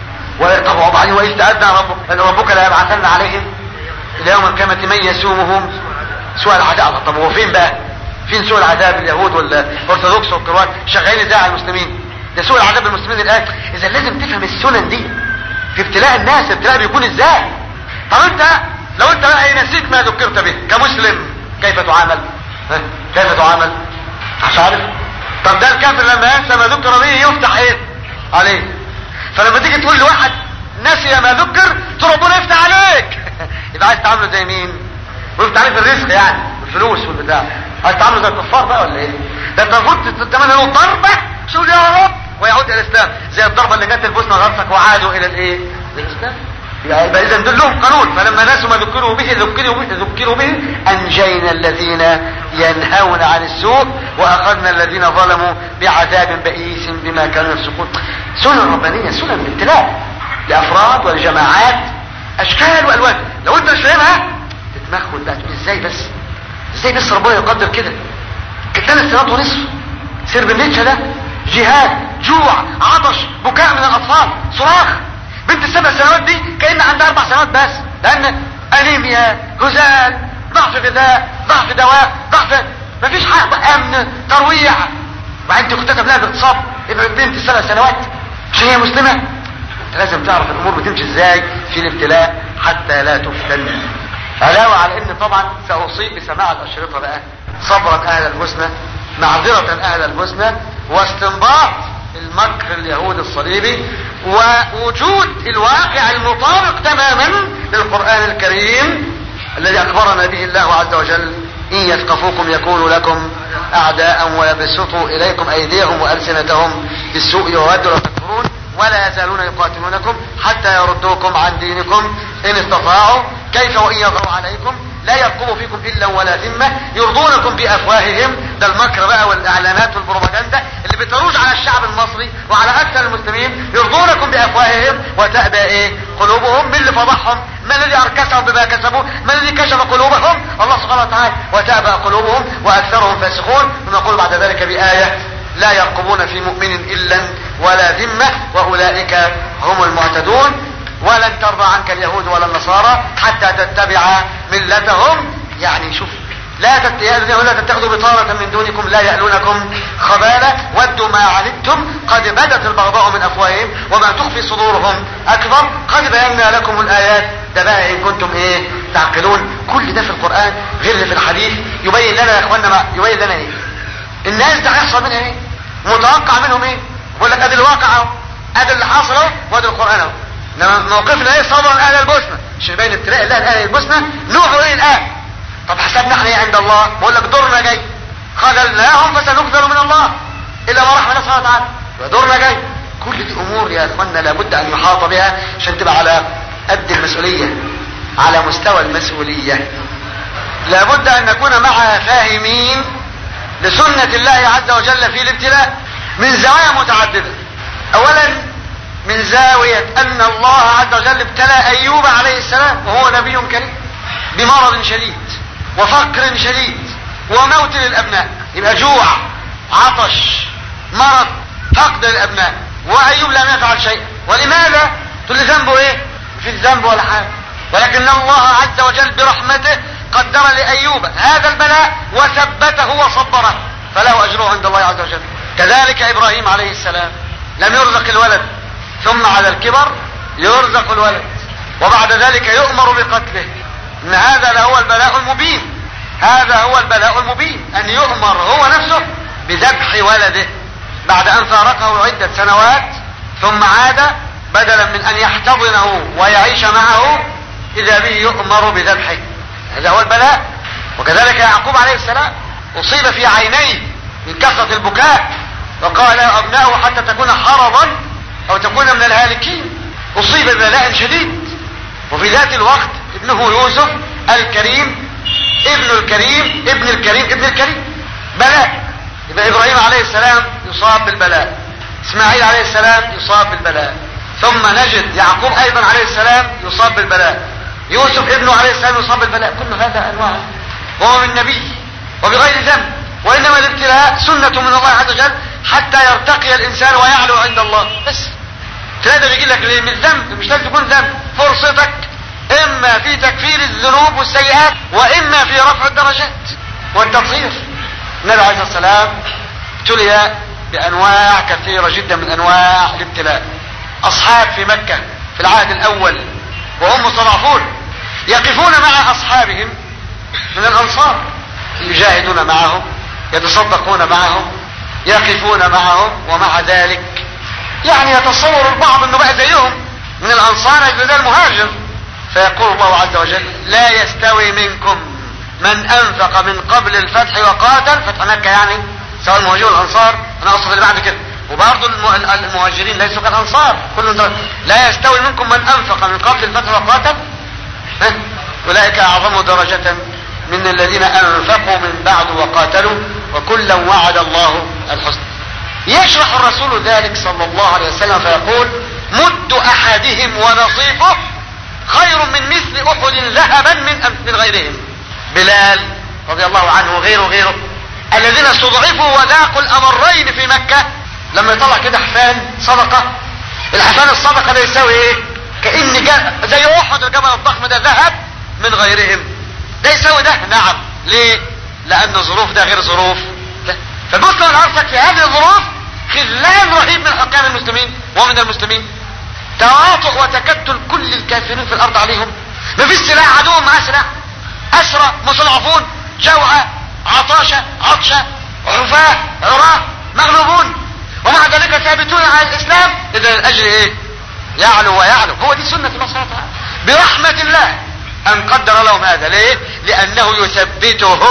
طب وبعدين واذ تأذن ربك ان ربك لا يبعثن عليهم الى يوم القيامه من يسومهم سوء العذاب. طب هو فين بقى؟ فين سوء العذاب؟ اليهود والارثوذكس والقروات شغالين ازاي على المسلمين؟ ده سوء العذاب المسلمين الان. اذا لازم تفهم السنن دي في ابتلاء الناس، ابتلاء بيكون ازاي. طب انت لو انت بقى نسيت ما ذكرت به كمسلم كيف تعامل؟ ها؟ كيف تعامل؟ مش عارف. طب ده الكافر لما ينسى ما ذكر به يفتح ايه عليه؟ فلما تيجي تقول لواحد نسي ما ذكر تقول ربنا يفتح عليك يبقى عايز تعامله زي مين؟ ويفتح عليك الرزق يعني الفلوس والبتاع، عايز تعامله زي الكفار بقى ولا ايه؟ ده انت المفروض تتمنى له ضربه شو يا رب ويعود الى الاسلام، زي الضربه اللي جت البوسنه غرسك وعادوا الى الايه؟ الاسلام. يبقى اذا دول لهم قانون. فلما ناسوا ما ذكروا به ذكروا به ذكروا به انجينا الذين ينهون عن السوء واخذنا الذين ظلموا بعذاب بئيس بما كانوا يفسقون. سنن ربانيه، سنن ابتلاء لافراد ولجماعات، اشكال والوان. لو انت مش فاهمها تتمخل بقى تقول ازاي بس ازاي بس ربنا يقدر كده؟ ثلاث سنوات ونصف سرب النيتشه ده، جهاد، جوع، عطش، بكاء من الاطفال، صراخ. بنت السبع سنوات دي كأن عندها اربع سنوات بس، لان انيميا، هزال، ضعف غذاء، ضعف دواء، ضعف مفيش حاجه، امن، ترويع. وبعدين تكتب لها باغتصاب بنت السبع سنوات عشان هي مسلمه. انت لازم تعرف الامور بتمشي ازاي في الابتلاء حتى لا تفتن. علاوه على ان طبعا ساصيب بسماع الاشرطه بقى صبرا اهل البوسنه، معذره اهل البوسنه، واستنباط المكر اليهود الصليبي، ووجود الواقع المطابق تماما للقرآن الكريم الذي أخبرنا به الله عز وجل: إن يثقفوكم يكونوا لكم أعداء ويبسطوا إليكم أيديهم وألسنتهم بالسوء وودوا لو تكفرون ولا يزالون يقاتلونكم حتى يردوكم عن دينكم إن استطاعوا كيف وإن يظهروا عليكم لا يرقبوا فيكم إلا ولا ذمة يرضونكم بأفواههم. ده المكر بقى والإعلانات والبروباغندا اللي بتروج على الشعب المصري وعلى أكثر المسلمين. يرضونكم بأفواههم وتأبى إيه قلوبهم. من اللي فضحهم؟ من الذي أركسهم بما كسبوا؟ من الذي كشف قلوبهم؟ الله سبحانه وتعالى. وتأبى قلوبهم وأكثرهم فاسقون. ثم يقول بعد ذلك بآية لا يرقبون في مؤمن إلا ولا ذمة وأولئك هم المعتدون. ولن ترضى عنك اليهود ولا النصارى حتى تتبع ملتهم. يعني شوف لا تت... لا تتخذوا بطانة من دونكم لا يألونكم خبالا ودوا ما عنتم قد بدت البغضاء من أفواههم وما تخفي صدورهم أكبر قد بينا لكم الآيات. ده بقى إن كنتم إيه تعقلون. كل ده في القرآن غير اللي في الحديث يبين لنا يا إخواننا ما يبين لنا إيه الناس ده هيحصل منها إيه متوقع منهم إيه. بقول لك أدي الواقع أهو أدي اللي حاصل أهو وأدي القرآن أهو. انما موقفنا ايه صبر اهل البوسنه عشان يبين ابتلاء الله لاهل البوسنه. نوح ايه الان؟ طب حسبنا احنا ايه عند الله؟ بقول لك دورنا جاي خذلناهم فسنخذل من الله الا ما رحم الله سبحانه وتعالى. ودورنا جاي. كل دي امور يا اخوانا لابد ان يحاط بها عشان تبقى على قد المسؤوليه على مستوى المسؤوليه. لابد ان نكون معها فاهمين لسنه الله عز وجل في الابتلاء من زوايا متعدده. اولا من زاوية ان الله عز وجل ابتلى ايوب عليه السلام وهو نبي كريم بمرض شديد وفقر شديد وموت للابناء. يبقى جوع عطش مرض فقد للابناء وايوب لم يفعل شيء. ولماذا؟ تقول لي ذنبه ايه؟ في الذنب ولا حاجه. ولكن الله عز وجل برحمته قدر لايوب هذا البلاء وثبته وصبره فله اجره عند الله عز وجل. كذلك ابراهيم عليه السلام لم يرزق الولد ثم على الكبر يرزق الولد وبعد ذلك يؤمر بقتله. ان هذا لهو البلاء المبين. هذا هو البلاء المبين ان يؤمر هو نفسه بذبح ولده بعد ان فارقه عدة سنوات ثم عاد بدلا من ان يحتضنه ويعيش معه اذا به يؤمر بذبحه. هذا هو البلاء. وكذلك يعقوب عليه السلام اصيب في عينيه من كثرة البكاء وقال ابنائه حتى تكون حرضا او تكون من الهالكين. اصيب ببلاء شديد. وفي ذات الوقت ابنه يوسف الكريم ابن الكريم ابن الكريم ابن الكريم بلاء. يبقى ابراهيم عليه السلام يصاب بالبلاء اسماعيل عليه السلام يصاب بالبلاء ثم نجد يعقوب ايضا عليه السلام يصاب بالبلاء يوسف ابنه عليه السلام يصاب بالبلاء. كل هذا انواع وهو من نبي وبغير ذنب. وانما الابتلاء سنة من الله عز وجل حتى يرتقي الانسان ويعلو عند الله. بس تلاقي بيجي لك ليه؟ من الذنب. مش لازم تكون ذنب. فرصتك اما في تكفير الذنوب والسيئات واما في رفع الدرجات والتطهير. النبي عليه الصلاه والسلام ابتلي بانواع كثيره جدا من انواع الابتلاء. اصحاب في مكه في العهد الاول وهم مستضعفون يقفون مع اصحابهم من الانصار يجاهدون معهم يتصدقون معهم يقفون معهم ومع ذلك يعني يتصور البعض انه بقى زيهم من الانصار زي المهاجر. فيقول الله عز وجل لا يستوي منكم من انفق من قبل الفتح وقاتل. فتح مكة يعني سواء المهاجرون والانصار. انا اقصد اللي بعد كده. وبرضه المهاجرين ليسوا كالانصار كلهم. لا يستوي منكم من انفق من قبل الفتح وقاتل اولئك اعظم درجة من الذين انفقوا من بعد وقاتلوا وكلا وعد الله الحسنى. يشرح الرسول ذلك صلى الله عليه وسلم فيقول مد احدهم ونصيفه خير من مثل احد ذهبا من من غيرهم. بلال رضي الله عنه وغيره غيره الذين استضعفوا وذاقوا الامرين في مكة لما يطلع كده حفان صدقة. الحفان الصدقة ده يساوي ايه؟ كأن زي احد الجبل الضخم ده ذهب من غيرهم. ده يساوي ده. نعم. ليه؟ لان ظروف ده غير ظروف ده. فبص لو نفسك في هذه الظروف خذلان رهيب من حكام المسلمين ومن المسلمين. تواطؤ وتكتل كل الكافرين في الارض عليهم. ما فيش سلاح. عدوهم معاه سلاح. اسرى مستضعفون جوعى عطاشة عطشة عفاة عراة مغلوبون ومع ذلك ثابتون على الاسلام. اذا الاجر ايه؟ يعلو ويعلو. هو دي سنة الله سبحانه وتعالى برحمة الله ان قدر لهم هذا. ليه؟ لانه يثبتهم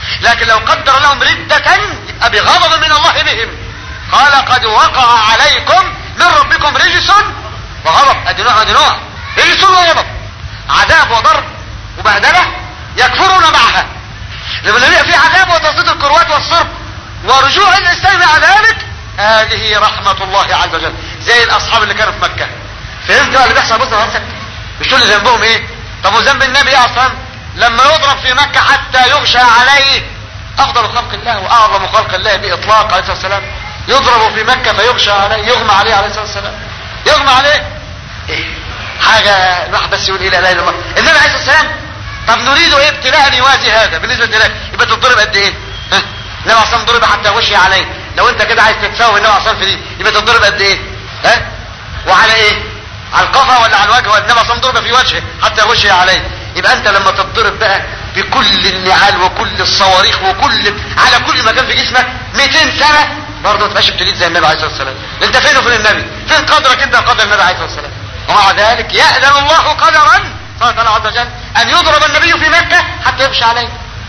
لكن لو قدر لهم ردة يبقى بغضب من الله بهم. قال قد وقع عليكم من ربكم رجس وغضب. ادي نوع ادي نوع رجس وغضب، عذاب وضرب وبهدله يكفرون معها. لما نلاقي في عذاب وتسليط الكروات والصرب ورجوع الانسان مع ذلك، هذه رحمة الله عز وجل. زي الاصحاب اللي كانوا في مكة. فهمت اللي بيحصل؟ بص نفسك مش تقول لي ذنبهم ايه؟ طب وذنب النبي ايه اصلا لما يضرب في مكة حتى يغشى عليه افضل خلق الله واعظم خلق الله باطلاق عليه الصلاة والسلام، يضرب في مكة فيغشى عليه، يغمى عليه عليه الصلاة والسلام، يغمى عليه ايه حاجة الواحد بس يقول ايه لا اله الا الله. النبي عليه الصلاة والسلام طب نريد ايه ابتلاء يوازي هذا بالنسبة لك، يبقى تضرب قد ايه؟ ها النبي عليه الصلاة ضرب حتى غشي عليه. لو انت كده عايز تتساوي النبي عليه الصلاة في دي يبقى تضرب قد ايه؟ ها وعلى ايه؟ على القفا ولا على الوجه؟ والنبي عليه الصلاة ضرب في وجهه حتى غشي عليه. يبقى انت لما تضرب بقى بكل النعال وكل الصواريخ وكل على كل مكان في جسمك مئتين سنة برضه ما تبقاش ابتليت زي النبي عليه الصلاة والسلام. انت فين وفين النبي؟ فين قدرك انت وقدر النبي عليه الصلاة والسلام؟ ومع ذلك يأذن الله قدرا سبحانه وتعالى عز وجل ان يضرب النبي في مكة حتى يغشى عليه.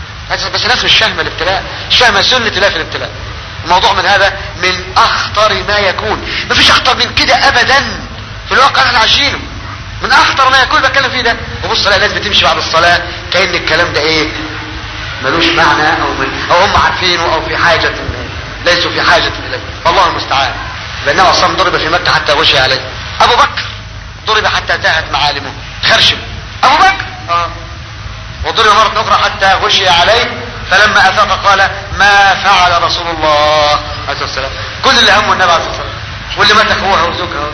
بس الناس مش فاهمه الابتلاء، مش فاهمه سنة الله في الابتلاء. الموضوع من هذا من اخطر ما يكون، مفيش اخطر من كده ابدا في الواقع احنا عايشينه. من اخطر ما يكون بتكلم فيه ده. وبص الاقي ناس بتمشي بعد الصلاة كأن الكلام ده ايه ملوش معنى او من او هم عارفينه او في حاجة ليسوا في حاجة اليه. والله المستعان. لانه اصلا ضرب في مكة حتى غشي عليه. ابو بكر ضرب حتى تاهت معالمه، خرشم ابو بكر اه وضرب مرة اخرى حتى غشي عليه، فلما افاق قال ما فعل رسول الله عليه الصلاة والسلام. كل اللي همه النبي عليه الصلاة والسلام، واللي مات اخوها وزوجها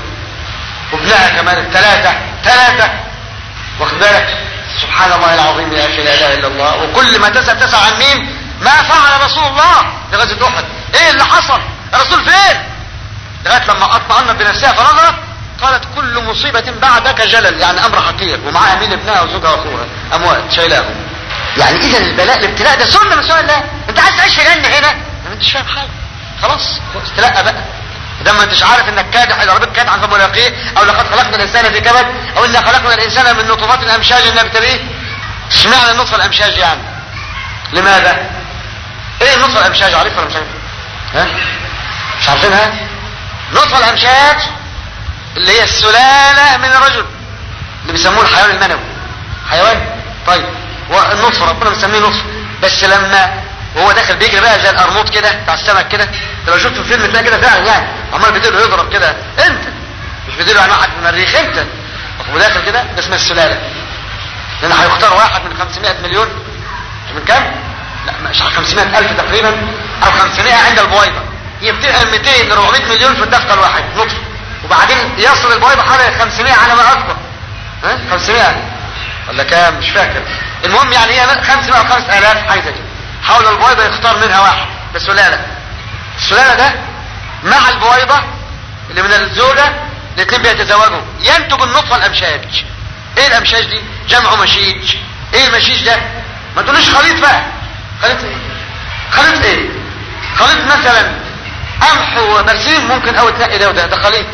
وابنها كمان الثلاثة ثلاثة واخد بالك. سبحان الله العظيم يا اخي لا اله الا الله. وكل ما تسأل تسأل عن مين؟ ما فعل رسول الله في غزوة احد. ايه اللي حصل؟ الرسول فين؟ لغاية لما اطمأنت بنفسها فنظرت قالت كل مصيبة بعدك جلل، يعني امر حقير، ومعها مين؟ ابنها وزوجها واخوها اموات شايلاهم. يعني اذا البلاء الابتلاء ده سنة من سنن الله. انت عايز تعيش في جنة هنا ما انتش فاهم حاجة، خلاص استلقى بقى. ده ما انتش عارف انك كادح الى ربك كادحا فملاقيه، او لقد خلقنا الانسان في كبد، او انا خلقنا الانسان من نطفات الامشاج نبتليه. اشمعنى النطفة الامشاج يعني؟ لماذا؟ ايه النطفة الامشاج؟ عارفها ولا مش عارفها؟ ها؟ مش عارفينها؟ نطفة الامشاج اللي هي السلالة من الرجل اللي بيسموه الحيوان المنوي، حيوان. طيب والنطفة ربنا بيسميه نطفة، بس لما وهو داخل بيجري بقى زي القرموط كده بتاع السمك كده، انت لو شفت الفيلم تلاقي كده فعلا يعني عمال بيديله يضرب كده، انت مش بيديله يعني واحد من المريخ، انت وهو داخل كده ده اسمها السلالة. لان هيختار واحد من خمسمائة مليون، من كام؟ لا مش خمسمائة الف تقريبا او خمسمائة عند البويضة، يبتدئ من مئتين ل أربعمائة مليون في الدفقة الواحد نطفة، وبعدين يصل البويضة حوالي خمسمائة على ما اذكر. ها خمسمائة ولا كام مش فاكر. المهم يعني هي خمسمائة او خمسة آلاف حاجه زي كده. حول البويضة يختار منها واحد بس سلالة. السلالة ده مع البويضة اللي من الزوجة الاثنين بيتزوجوا ينتج النطفة الامشاج. ايه الامشاج دي؟ جمع مشيج. ايه المشيج ده؟ ما تقولوش خليط بقى. خليط ايه؟ خليط ايه؟ خليط مثلا قمح وبرسيم ممكن او تنقي ده وده، ده خليط.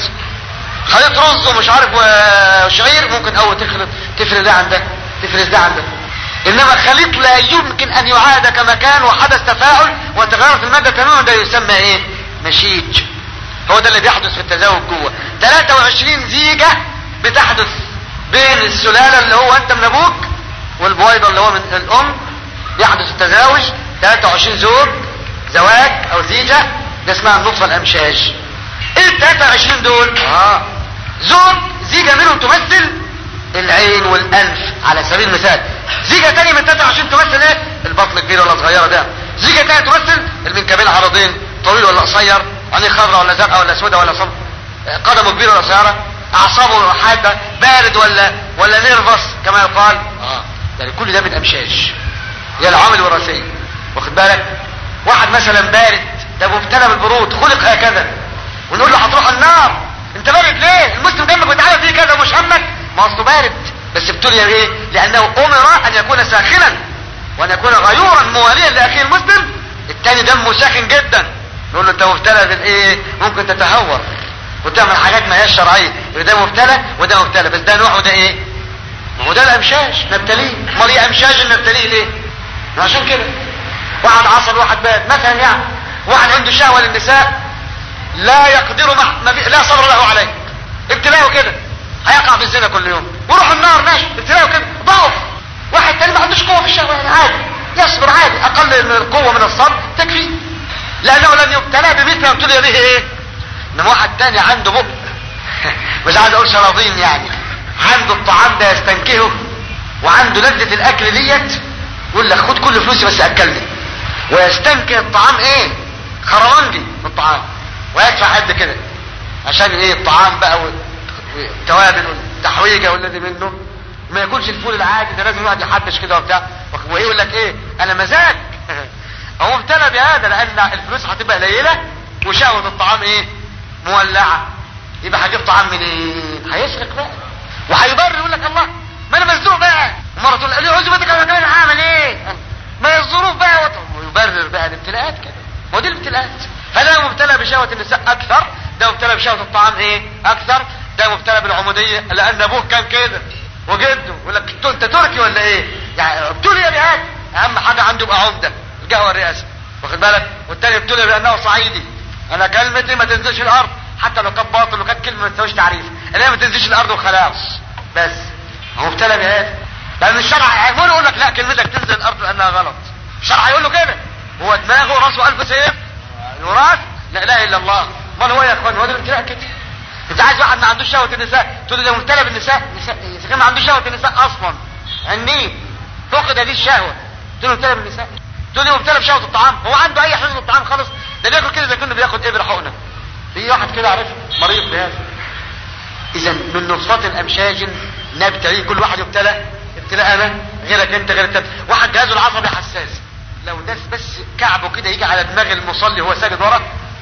خليط رز ومش عارف وشعير ممكن او تخلط تفرز ده عن ده تفرز ده عن ده. انما خليط لا يمكن ان يعاد كما كان وحدث تفاعل وتغيرت المادة تماما، ده يسمى ايه؟ مشيج. هو ده اللي بيحدث في التزاوج جوه. ثلاثة وعشرين زيجة بتحدث بين السلالة اللي هو انت من ابوك والبويضة اللي هو من الام، يحدث التزاوج ثلاثة وعشرين زوج زواج او زيجة، ده اسمها النطفة الامشاج. ايه ال ثلاثة وعشرين دول؟ اه زوج زيجة منهم تمثل العين والانف على سبيل المثال، زيجة تانية من ثلاثة وعشرين تمثل ايه؟ البطن كبيرة ولا صغيرة ده، زيجة تانية تمثل المنكبين عرضين، طويل ولا قصير، عينيه خضراء ولا زرقاء ولا سوداء ولا صم، قدمه كبيرة ولا صغيرة، اعصابه حادة، بارد ولا ولا نيرفس كما يقال. اه يعني كل ده من امشاج هي العوامل الوراثية. واخد بالك؟ واحد مثلا بارد ده مبتلى بالبرود خلق هكذا، ونقول له هتروح النار، انت بارد ليه؟ المسلم جنبك بيتعامل فيه كذا ومش همك، ما اصله بارد بس ابتلي بايه؟ لانه امر ان يكون ساخنا وان يكون غيورا مواليا لاخيه المسلم. الثاني دمه ساخن جدا، نقول له انت مبتلى بالايه؟ ممكن تتهور وتعمل حاجات ما هياش شرعيه، ده مبتلى وده مبتلى، بس ده نوعه ده ايه؟ ما هو ده الامشاج نبتليه. امال ايه امشاج نبتليه ليه؟ عشان كده واحد عصب واحد باد مثلا، يعني واحد عنده شهوة للنساء لا يقدر ما لا صبر له عليه، ابتلاءه كده هيقع في الزنا كل يوم ويروح النار ماشي، ابتلاءه كده ضعف. واحد تاني ما عندوش قوة في الشهوة يعني عادي يصبر عادي، اقل من القوة من الصبر تكفي، لانه لن يبتلى بمثل ما ابتلي به ايه. انما واحد تاني عنده بق مش عايز اقول شراطين، يعني عنده الطعام ده يستنكهه وعنده لذة الاكل ديت، يقول لك خد كل فلوسي بس اكلني، ويستنكه الطعام ايه خرمانجي من الطعام، ويدفع قد كده عشان ايه الطعام بقى والتوابل والتحويجه والذي منه، ما ياكلش الفول العادي ده، لازم الواحد يحبش كده وبتاع، وايه يقول لك ايه انا مزاج هو ابتلى بهذا، لان الفلوس هتبقى قليله وشهوه الطعام ايه مولعه، يبقى هجيب طعام منين؟ هيسرق بقى وهيضر، يقول لك الله ما انا مزنوق بقى، ومره تقول لي عاوز بدك انا كمان هعمل ايه؟ ما الظروف بقى ويبرر بقى الابتلاءات كده، ما دي الابتلاءات. فده مبتلى بشهوه النساء اكثر، ده مبتلى بشهوه الطعام ايه اكثر، ده مبتلى بالعموديه لان ابوه كان كده وجده، يقول لك انت تركي ولا ايه؟ يعني ابتلي بهذا، اهم حاجه عنده يبقى عمده القهوه الرئاسه، واخد بالك؟ والتاني ابتلي بانه صعيدي، انا كلمتي ما تنزلش الارض حتى لو كانت باطل وكانت كلمه ما تساويش تعريف، اللي ما تنزلش الارض وخلاص، بس هو مبتلى بهذا، لان الشرع هيقول يقول لك لا كلمتك تنزل الارض لانها غلط، الشرع هيقول له كده، هو دماغه وراسه الف سيف وراس لا اله الا الله. امال هو يا اخوان هو ده الابتلاء كده؟ انت عايز واحد ما عندوش شهوه النساء تقول له ده مبتلى بالنساء؟ نساء ايه؟ اذا كان ما عندوش شهوه النساء اصلا عنيد فقد هذه الشهوه تقول له مبتلى بالنساء؟ تقول له مبتلى بشهوه الطعام؟ هو عنده اي حزن الطعام خالص؟ ده بياكل كده زي كانه بياخد ابره حقنه. في واحد كده عارف مريض بهذا. اذا من نطفه امشاج نبتلي، كل واحد يبتلى ابتلاء انا غيرك انت غير التاني. واحد جهازه العصبي حساس، لو داس بس كعبه كده يجي على دماغ المصلي وهو ساجد ورا،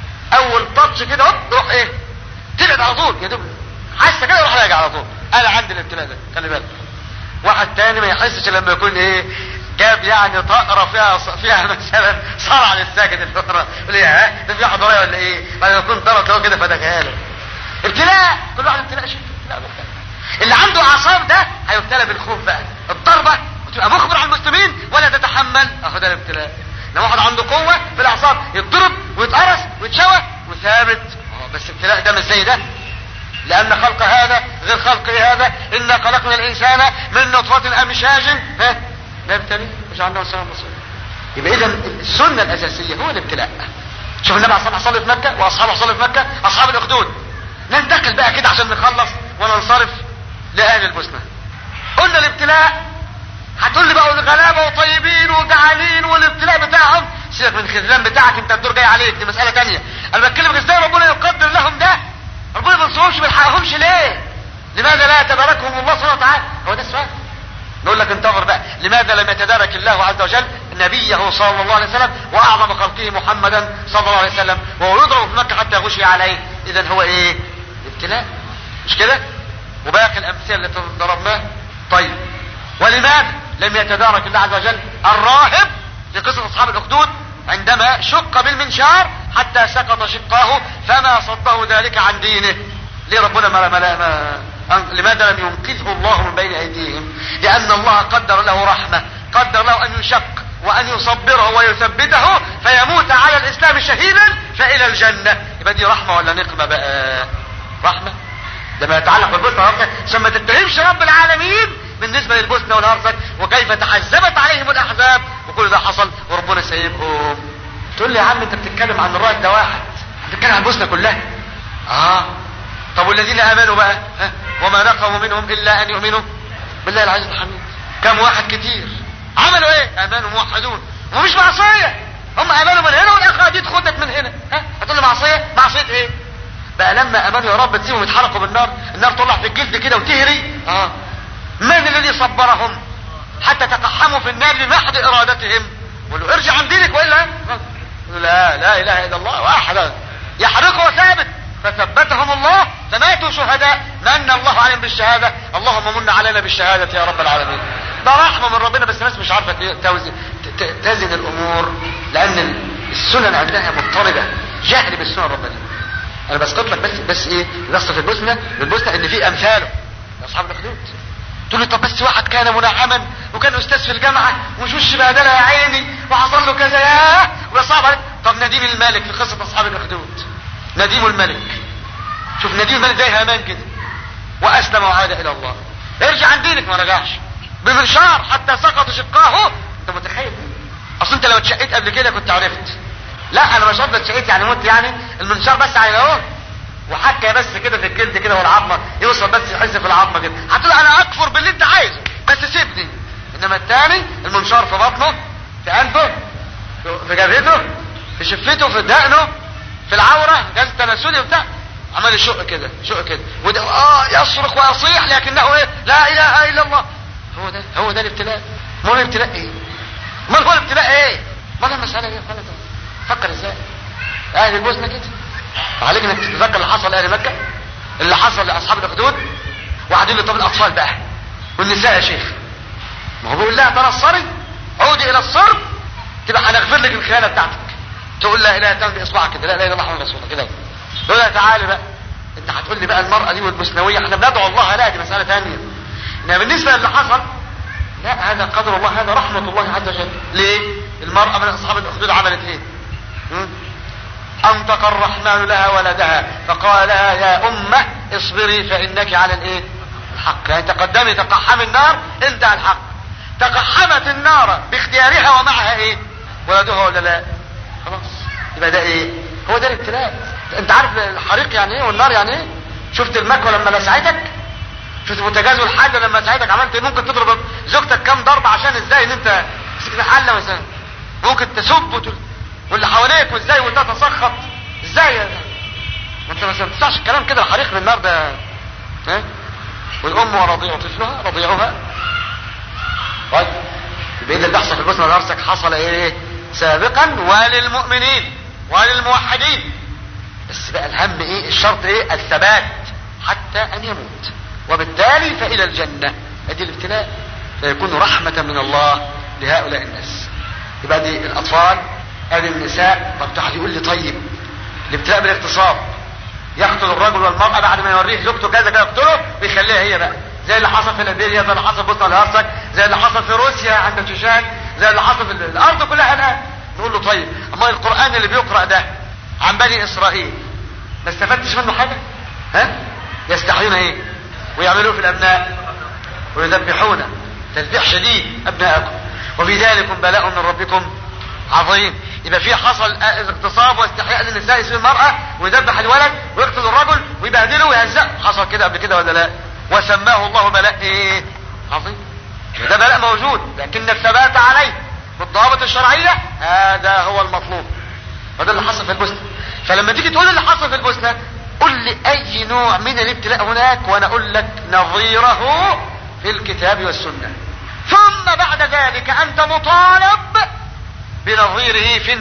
اول تاتش كده هوب يروح ايه تبعد على طول، يا دوب حاسه كده يروح راجع على طول. انا عندي الابتلاء ده خلي بالك. واحد تاني ما يحسش لما يكون ايه جاب يعني طقره فيها فيها مثلا صرع للساجد اللي ورا، يقول ايه ها ده في واحد ورايا ولا ايه؟ بعد ما يكون ضرب له كده فدكها له. ابتلاء، كل واحد ابتلاء شيء. لا ابتلاء. اللي عنده اعصاب ده هيبتلى بالخوف بقى، الضربه وتبقى مخبر عن المسلمين ولا تتحمل، اهو ده الابتلاء. لو واحد عنده قوه في الاعصاب يتضرب ويتقرص ويتشوى وثابت، بس الابتلاء ده مش زي ده، لان خلق هذا غير خلق هذا. انا خلقنا الانسان من نطفه امشاج ها نبتلي مش عندنا سنه بصير. يبقى اذا السنه الاساسيه هو الابتلاء. شوف النبي عليه الصلاه والسلام في مكه واصحابه صلوا في مكه، اصحاب الاخدود. ننتقل بقى كده عشان نخلص وننصرف لاهل البوسنه. قلنا الابتلاء، هتقول لي بقى الغلابه وطيبين وجعانين والابتلاء بتاعهم سيبك من الخذلان بتاعك، انت الدور جاي عليك، دي مساله ثانيه. انا بتكلم ازاي ربنا يقدر لهم ده، ربنا ما ينصرهمش ما يلحقهمش ليه؟ لماذا لا يتباركهم الله سبحانه وتعالى؟ هو ده السؤال. نقول لك انتظر بقى، لماذا لم يتدارك الله عز وجل نبيه صلى الله عليه وسلم واعظم خلقه محمدا صلى الله عليه وسلم وهو يضرب في مكه حتى يغشي عليه؟ اذا هو ايه؟ ابتلاء، مش كده؟ وباقي الامثله اللي ضربناها. طيب ولماذا لم يتدارك الله عز وجل الراهب في قصه اصحاب الاخدود عندما شق بالمنشار حتى سقط شقاه فما صده ذلك عن دينه؟ ليه ربنا ما, ما, ما لماذا لم ينقذه الله من بين ايديهم؟ لان الله قدر له رحمه، قدر له ان يشق وان يصبره ويثبته فيموت على الاسلام شهيدا فالى الجنه. يبقى دي رحمه ولا نقمه بقى؟ رحمه. ده ما يتعلق بالبوسنه والهرسك عشان ما تتهمش رب العالمين بالنسبه للبوسنه والهرسك وكيف تحزبت عليهم الاحزاب وكل ده حصل وربنا سايبهم. تقول لي يا عم انت بتتكلم عن الرائد ده واحد، بتتكلم عن البوسنه كلها. اه طب والذين امنوا بقى ها؟ وما نقموا منهم الا ان يؤمنوا بالله العزيز الحميد. كم واحد كتير عملوا ايه؟ امنوا موحدون ومش معصيه، هم امنوا من هنا والاخاديد خدت من هنا. ها هتقول لي معصيه؟ معصيه ايه بقى؟ لما امنوا يا رب تسيبهم يتحرقوا بالنار، النار طلع في الجلد كده وتهري. اه من الذي صبرهم حتى تقحموا في النار لمحض ارادتهم؟ قولوا ارجع عن دينك والا لا لا اله الا الله واحد يحرقه ثابت فثبتهم الله فماتوا شهداء من الله عليهم بالشهاده. اللهم من علينا بالشهاده يا رب العالمين. ده رحمه من ربنا، بس الناس مش عارفه توزن تزن الامور لان السنن عندها مضطربه، جهل بالسنن الربانيه. انا بسقط لك بس بس ايه بس في البوسنه بالبوسنه ان في امثاله اصحاب الاخدود. تقول لي طب بس واحد كان منعما وكان استاذ في الجامعه ومش وش بهدله يا عيني وحصل له كذا ياه وصعب عليك. طب نديم الملك في قصه اصحاب الاخدود، نديم الملك، شوف نديم الملك زي هامان كده واسلم وعاد الى الله. ارجع عن دينك، ما رجعش بمنشار حتى سقط شقاه. انت متخيل؟ اصل انت لو اتشقيت قبل كده كنت عرفت. لا انا مش قصدي اتشقيت يعني مت، يعني المنشار بس على اهو وحكى بس كده في الجلد كده والعظمه يوصل بس يحس في العظمه كده، هتقول انا اكفر باللي انت عايزه بس سيبني. انما الثاني المنشار في بطنه، في انفه، في جبهته، في شفته، في دقنه، في العوره، جهاز تناسلي وبتاع، عمال يشق كده شق كده وده اه يصرخ ويصيح لكنه ايه؟ لا اله الا الله. هو ده هو ده الابتلاء. ما هو الابتلاء ايه؟ ما هو الابتلاء ايه؟ ما هو المساله ايه؟ خلاص فكر ازاي؟ اهل البوسنه كده عليك انك تتذكر اللي حصل لاهل مكه، اللي حصل لاصحاب الاخدود. وقاعدين طب الاطفال بقى والنساء يا شيخ، ما هو بيقول لها تنصري عودي الى الصرب تبقى هنغفر لك الخيانه بتاعتك. تقول لا اله الا الله باصبعك كده، لا اله الا الله محمد رسول الله كده. يقول لها تعالي بقى انت هتقول لي بقى المراه دي والبوسنويه احنا بندعو الله، لا دي مساله ثانيه. انما بالنسبه للي حصل لا، هذا قدر الله، هذا رحمه الله عز وجل. ليه؟ المراه من اصحاب الاخدود عملت ايه؟ انطق الرحمن لها ولدها فقال لها يا امه اصبري فانك على الايه؟ الحق. يعني تقدمي تقحمي النار انت على الحق. تقحمت النار باختيارها ومعها ايه؟ ولدها ولا لا؟ خلاص يبقى ده ايه؟ هو ده الابتلاء. انت عارف الحريق يعني ايه والنار يعني ايه؟ شفت المكوى لما لسعتك؟ شفت البوتاجاز والحله لما لسعتك عملت ايه؟ ممكن تضرب زوجتك كام ضربه عشان ازاي ان انت مسكت حله مثلا، ممكن تسب وتل... واللي حواليك وازاي وانت تسخط ازاي يعني؟ ما انت ما تسمعش الكلام كده. الحريق من النار ده ها؟ والام ورضيع طفلها رضيعها. طيب يبقى اللي بيحصل في البوسنه والهرسك حصل ايه سابقا وللمؤمنين وللموحدين. بس بقى الهم ايه؟ الشرط ايه؟ الثبات حتى ان يموت، وبالتالي فالى الجنه. ادي الابتلاء فيكون رحمه من الله لهؤلاء الناس. يبقى دي الاطفال، ادي النساء. طب تعالى يقول لي طيب الابتلاء بالاغتصاب، يقتل الرجل والمرأة بعد ما يوريه زوجته كذا كذا يقتله ويخليها هي بقى، زي اللي حصل في ليبيريا، زي اللي حصل في بوسنة والهرسك، زي اللي حصل في روسيا عند تشيشان، زي اللي حصل في الارض كلها الان. نقول له طيب اما القرآن اللي بيقرأ ده عن بني اسرائيل ما استفدتش منه حاجة؟ ها؟ يستحيون ايه؟ ويعملوا في الابناء ويذبحون تذبيح شديد ابناءكم وفي ذلك بلاء من ربكم عظيم. يبقى في حصل اغتصاب واستحياء للنساء يسيب المرأة ويذبح الولد ويقتل الرجل ويبهدله ويهزأ. حصل كده قبل كده ولا لا؟ وسماه الله بلاء ايه؟ عظيم. ده بلاء موجود لكن الثبات عليه بالضوابط الشرعية هذا هو المطلوب. وده اللي حصل في البوسنة. فلما تيجي تقول اللي حصل في البوسنة قل لي اي نوع من الابتلاء هناك وانا اقول لك نظيره في الكتاب والسنة. ثم بعد ذلك انت مطالب بنظيره في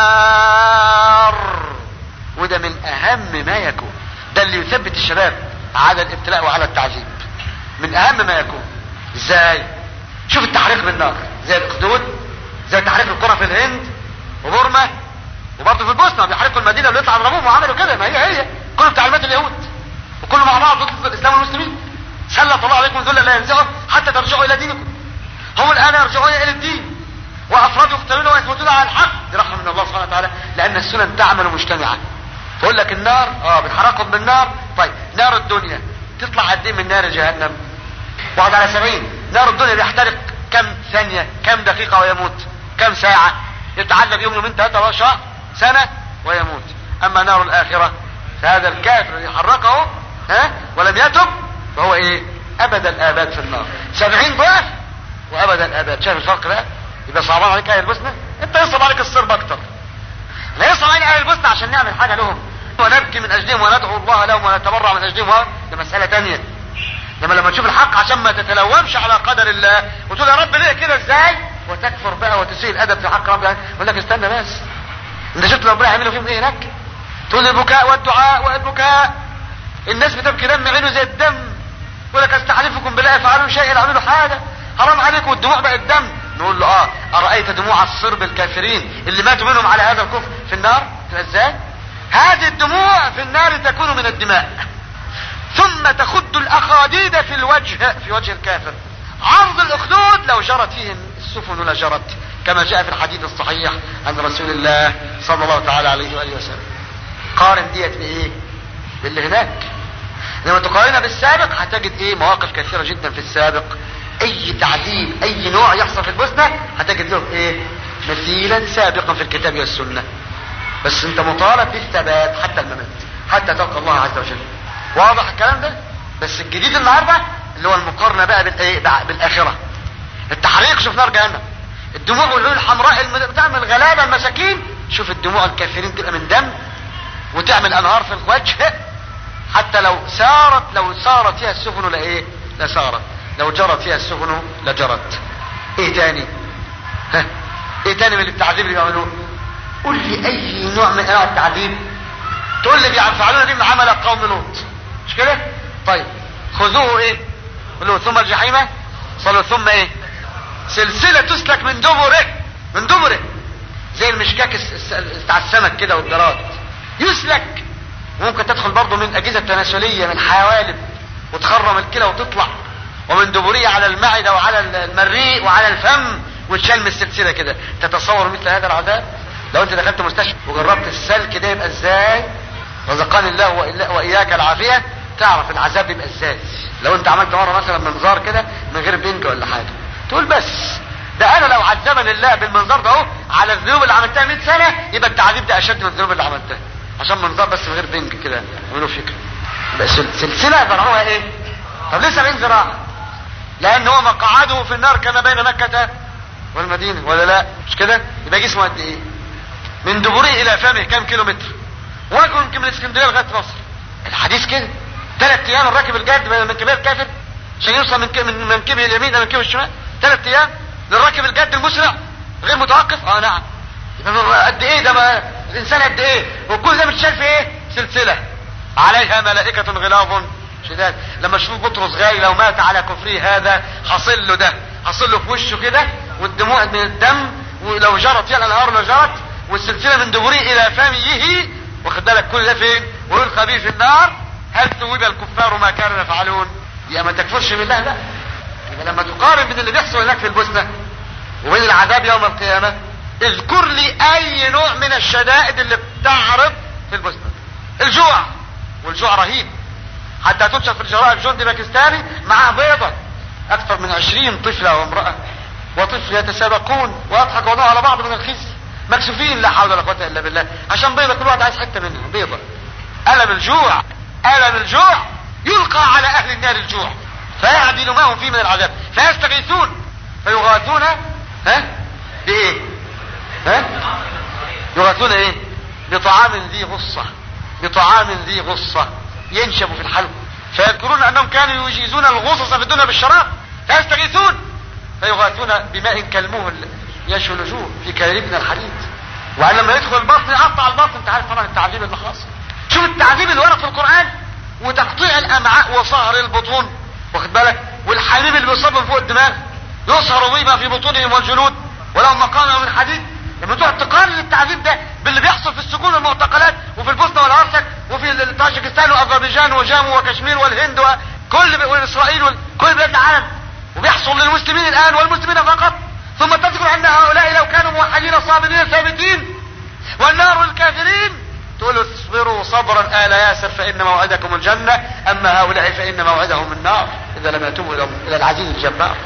النار. وده من اهم ما يكون، ده اللي يثبت الشباب على الابتلاء وعلى التعذيب، من اهم ما يكون. ازاي؟ شوف التحريق بالنار زي الاخدود، زي تحريق القرى في الهند وبورما، وبرضه في البوسنه بيحرقوا المدينه اللي يطلع ضربوهم وعملوا كده. ما هي هي كله بتعليمات اليهود وكله مع بعض ضد الاسلام والمسلمين. سلط الله عليكم ذلا لا ينزعه حتى ترجعوا الى دينكم. هم الان يرجعون الى الدين وافراد يقتلون ويثبتون على الحق. دي رحمه من الله سبحانه وتعالى لان السنن تعمل مجتمعه. فقول لك النار اه بنحرقهم بالنار. طيب نار الدنيا تطلع قد ايه من نار جهنم؟ واحد على سبعين. نار الدنيا بيحترق كم ثانيه كم دقيقه ويموت؟ كم ساعه؟ يتعلق يوم يومين ثلاثه شهر سنه ويموت. اما نار الاخره فهذا الكافر اللي حرقه ها ولم يتب فهو ايه؟ ابد الاباد في النار. سبعين ضعف وابد الاباد. شايف الفرق بقى؟ يبقى صعبان عليك اهل البوسنه؟ انت يصعب عليك الصرب اكتر. لا يصعب عليك اهل البوسنه عشان نعمل حاجه لهم ونبكي من اجلهم وندعو الله لهم ونتبرع من اجلهم، ده مساله ثانيه. لما لما تشوف الحق عشان ما تتلومش على قدر الله وتقول يا رب ليه كده ازاي وتكفر بقى وتسيء الادب في حق ربنا، يقول لك استنى بس انت شفت ربنا هيعملوا فيهم ايه هناك؟ تقول البكاء والدعاء والبكاء. الناس بتبكي دم عينه زي الدم، يقول لك استحلفكم بالله يفعلوا شيء يعملوا حاجه حرام عليكم والدموع بقت دم. نقول له اه ارايت دموع الصرب الكافرين اللي ماتوا منهم على هذا الكفر في النار ازاي؟ هذه الدموع في النار تكون من الدماء ثم تخد الاخاديد في الوجه في وجه الكافر عرض الاخدود لو جرت فيه السفن لجرت، كما جاء في الحديث الصحيح عن رسول الله صلى الله تعالى عليه وآله وسلم. قارن ديت بايه؟ باللي هناك. لما تقارنها بالسابق هتجد ايه؟ مواقف كثيرة جدا في السابق، اي تعذيب اي نوع يحصل في البوسنة هتجد له ايه؟ مثيلا سابقا في الكتاب والسنة. بس انت مطالب بالثبات حتى الممات، حتى تلقى الله عز وجل. واضح الكلام ده؟ بس الجديد النهارده اللي هو المقارنة بقى بالايه؟ بالاخرة. التحريق شوف نار جهنم، الدموع والعيون الحمراء بتعمل غلابة المساكين، شوف الدموع الكافرين تبقى من دم وتعمل انهار في الوجه، حتى لو سارت لو سارت فيها السفن لايه؟ لسارت، لو جرت فيها السفن لجرت. ايه تاني؟ ها ايه تاني من التعذيب اللي بيعملوه؟ قول لي اي نوع من انواع التعذيب تقول لي بيفعلون دي من عمل قوم لوط، مش كده؟ طيب خذوه ايه؟ قولوا ثم الجحيم صلوا، ثم ايه؟ سلسلة تسلك من دبره، من دبره زي المشكاك بتاع السمك كده والجراد يسلك. ممكن تدخل برضه من اجهزة تناسلية من حوالب وتخرم الكلى وتطلع، ومن دبرية على المعدة وعلى المريء وعلى الفم وتشال من السلسلة كده. تتصور مثل هذا العذاب؟ لو انت دخلت مستشفى وجربت السلك ده يبقى ازاي، رزقني الله واياك العافية، تعرف العذاب يبقى ازاي. لو انت عملت مرة مثلا منظار كده من غير بنج ولا حاجة تقول بس ده انا لو عذبني الله بالمنظار ده اهو على الذنوب اللي عملتها مئة سنة يبقى التعذيب ده اشد من الذنوب اللي عملتها، عشان منظار بس من غير بنج كده يعملوا فكرة. يبقى سلسلة زرعوها ايه؟ طب لسه بين زراعة، لان هو مقعده في النار كما بين مكة والمدينة ولا لا؟ مش كده؟ يبقى جسمه قد ايه؟ من دبريه الى فمه كام كيلو متر؟ وجهه يمكن من اسكندريه لغايه مصر. الحديث كده ثلاث ايام الراكب الجاد من منكبيه الكافر عشان يوصل من من منكبه اليمين الى منكبه الشمال، ثلاث ايام للراكب الجاد المسرع غير متوقف. اه نعم. يبقى قد ايه ده؟ ما الانسان قد ايه؟ وكل ده متشال في ايه؟ سلسله عليها ملائكه غلاظ شداد. لما تشوف بطرس غالي لو مات على كفره هذا حصل له ده، حصل له في وشه كده والدموع من الدم، ولو جرت فيها الانهار لجرت، والسلسله من دبره الى فمه، واخد بالك كل ده فين؟ ويلقى به في النار. هل ثوب الكفار ما كانوا يفعلون؟ يا ما تكفرش بالله. لا، يبقى لما تقارن بين اللي بيحصل هناك في البوسنه وبين العذاب يوم القيامه، اذكر لي اي نوع من الشدائد اللي بتعرض في البوسنه. الجوع، والجوع رهيب، حتى تنشر في الجرائد جندي باكستاني معاه بيضة اكثر من عشرين طفلة وامرأة وطفل يتسابقون ويضحك وضعوا على بعض من الخزي، مكسوفين لا حول ولا قوة الا بالله، عشان بيضة كل واحد عايز حتة منها بيضة. ألم الجوع، ألم الجوع يلقى على اهل النار الجوع فيعدل ما هم فيه من العذاب، فيستغيثون فيغاثون ها بايه؟ ها يغاثون ايه؟ بطعام ذي غصة، بطعام ذي غصة ينشب في الحلق، فيذكرون انهم كانوا يجيزون الغصص في الدنيا بالشراب، فيستغيثون فيغاثون بماء كالمهل يشوي الوجوه في كلاليب من الحديد، وان لما يدخل البطن يقطع البطن. انت عارف طبعا التعذيب اللي خاص. شوف التعذيب اللي ورد في القران، وتقطيع الامعاء وصهر البطون، واخد بالك، والحليب اللي بيصب فوق الدماغ يصهر بما في بطونهم والجلود ولهم مقامع من حديد. لما تقعد تقارن التعذيب ده باللي بيحصل في السجون والمعتقلات وفي البوسنه والهرسك وفي طاجكستان واذربيجان وجامو وكشمير والهند وكل واسرائيل وكل بلاد العالم، وبيحصل للمسلمين الان والمسلمين فقط، ثم تذكر ان هؤلاء لو كانوا موحدين صابرين ثابتين والنار الكافرين تقول اصبروا صبرا آل ياسر فإن موعدكم الجنة، أما هؤلاء فإن موعدهم النار إذا لم يتوبوا إلى العزيز الجبار.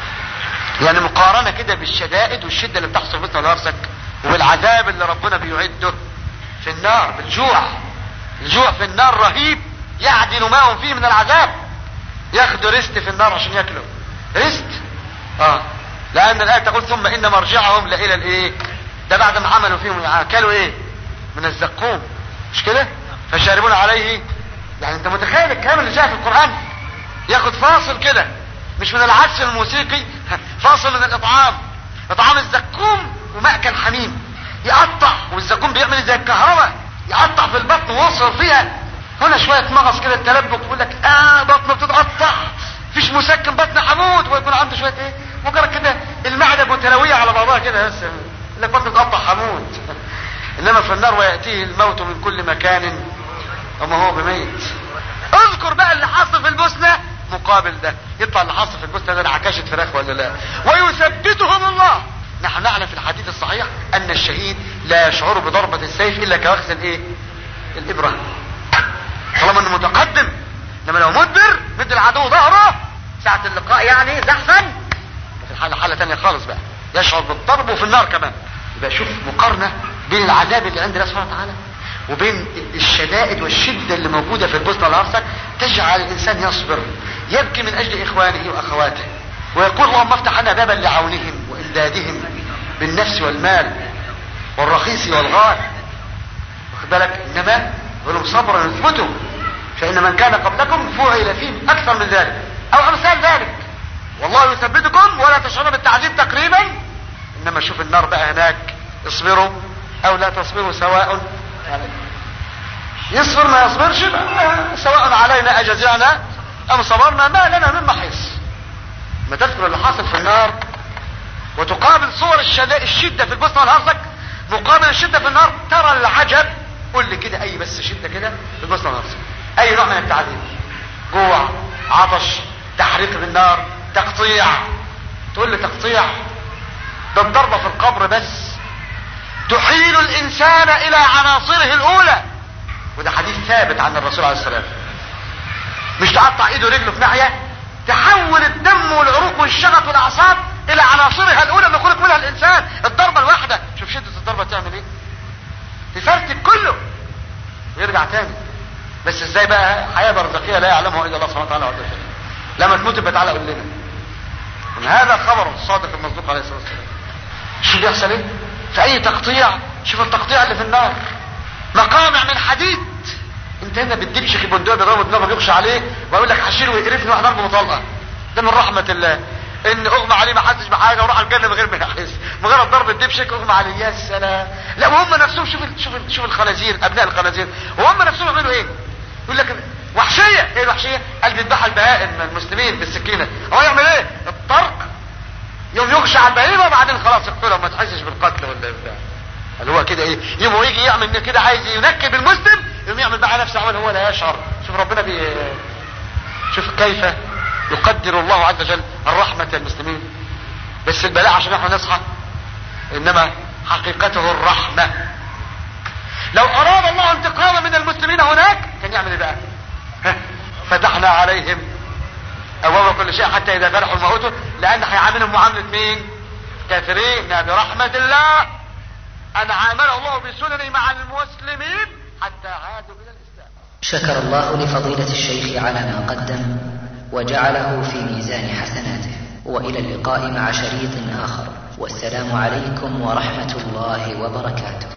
يعني مقارنة كده بالشدائد والشدة اللي بتحصل في الهرسك وبالعذاب اللي ربنا بيعده في النار، بالجوع. الجوع في النار رهيب، يعدل ما هم فيه من العذاب. ياخدوا ريست في النار عشان ياكلوا ريست، اه لأن الآية تقول ثم إن مرجعهم لإلى الإيه؟ ده بعد ما عملوا فيهم اكلوا ايه؟ من الزقوم، مش كده؟ فشاربون عليه. يعني انت متخيل الكلام اللي جاء في القرآن؟ ياخد فاصل كده مش من العدس الموسيقي، فاصل من الاطعام، اطعام الزقوم ومأكل حميم يقطع، والزقوم بيعمل زي الكهرباء يقطع في البطن ويوصل فيها. هنا شوية مغص كده التلبك يقول لك اه بطنه بتتقطع، فيش مسكن بطن حمود، ويكون عنده شوية ايه مجرد كده المعدة متلوية على بعضها كده، بس يقول لك بطنه بتتقطع حمود. انما في النار ويأتيه الموت من كل مكان وما هو بميت. اذكر بقى اللي حصل في البوسنة مقابل ده، يطلع اللي حصل في البستان ده عكاشة فراخ ولا لا. ويثبتهم الله. نحن نعلم في الحديث الصحيح ان الشهيد لا يشعر بضربة السيف الا كوخز الايه؟ الابرة، طالما انه متقدم. لما لو مدبر مد العدو ظهره ساعة اللقاء يعني ده احسن، في الحالة حالة تانية خالص بقى يشعر بالضرب وفي النار كمان. يبقى شوف مقارنة بين العذاب اللي عند الله سبحانه وتعالى وبين الشدائد والشدة اللي موجودة في البوسنة والهرسك، تجعل الانسان يصبر، يبكي من اجل اخوانه واخواته، ويقول اللهم افتح لنا بابا لعونهم وامدادهم بالنفس والمال والرخيص والغال. واخد بالك؟ انما يقولوا صبرا يثبتوا، فان من كان قبلكم فعل فيهم اكثر من ذلك او امثال ذلك. والله يثبتكم ولا تشعرون بالتعذيب تقريبا. انما شوف النار بقى هناك، اصبروا او لا تصبروا سواء عليكم. يصبر ما يصبرش سواء علينا اجزعنا ام صبرنا ما لنا من محيص. ما تذكر اللي حاصل في النار وتقابل صور الشدة في البوسنة والهرسك مقابل الشدة في النار، ترى العجب. قل لي كده اي بس شدة كده في البوسنة والهرسك، اي نوع من التعذيب، جوع، عطش، تحريق بالنار، تقطيع. تقول لي تقطيع؟ ده الضربة في القبر بس تحيل الانسان الى عناصره الاولى، وده حديث ثابت عن الرسول عليه السلام. مش تقطع ايده ورجله في ناحية، تحول الدم والعروق والشغف والاعصاب الى عناصرها الاولى اللي خلق منها الانسان. الضربة الواحدة شوف شدة الضربة تعمل ايه، تفرتك كله ويرجع تاني. بس ازاي بقى؟ حياة برزخية لا يعلمها الا الله سبحانه وتعالى وحده. لما تموت يبقى تعالى قول لنا. من هذا خبر الصادق المصدوق عليه الصلاة والسلام. شو بيحصل ايه في اي تقطيع؟ شوف التقطيع اللي في النار، مقامع من حديد. انت هنا بتدبش في بندق بضرب دماغه بيخشى عليه ويقول لك حشيله ويقرفني واحد ضربه مطلقه. ده من رحمة الله ان اغمى عليه ما حسش بحاجه وراح الجنه من غير ما يحس، مجرد ضرب الدبشك اغمى عليه. يا سلام. لا وهم نفسهم شوف شوف شوف الخنازير، ابناء الخنازير وهم نفسهم يعملوا ايه؟ يقول لك وحشيه. ايه الوحشيه؟ قال بيذبح البهائم المسلمين بالسكينه. هو يعمل ايه؟ الطرق، يوم يغشى على البهيمه وبعدين خلاص يقتلها وما تحسش بالقتل ولا بتاع. قال هو كده ايه؟ يوم يجي يعمل كده عايز ينكب المسلم، يوم يعمل بقى نفسه عمل هو لا يشعر. شوف ربنا بي شوف كيف يقدر الله عز وجل الرحمة المسلمين. بس البلاء عشان احنا نصحى، انما حقيقته الرحمة. لو اراد الله انتقاما من المسلمين هناك كان يعمل ايه بقى؟ فتحنا عليهم ابواب كل شيء حتى اذا فرحوا الموتوا، لان هيعاملهم معاملة مين؟ كافرين. برحمة الله ان عامله الله بسننه مع المسلمين حتى عادوا الى الاسلام. شكر الله لفضيلة الشيخ على ما قدم وجعله في ميزان حسناته، وإلى اللقاء مع شريط آخر، والسلام عليكم ورحمة الله وبركاته.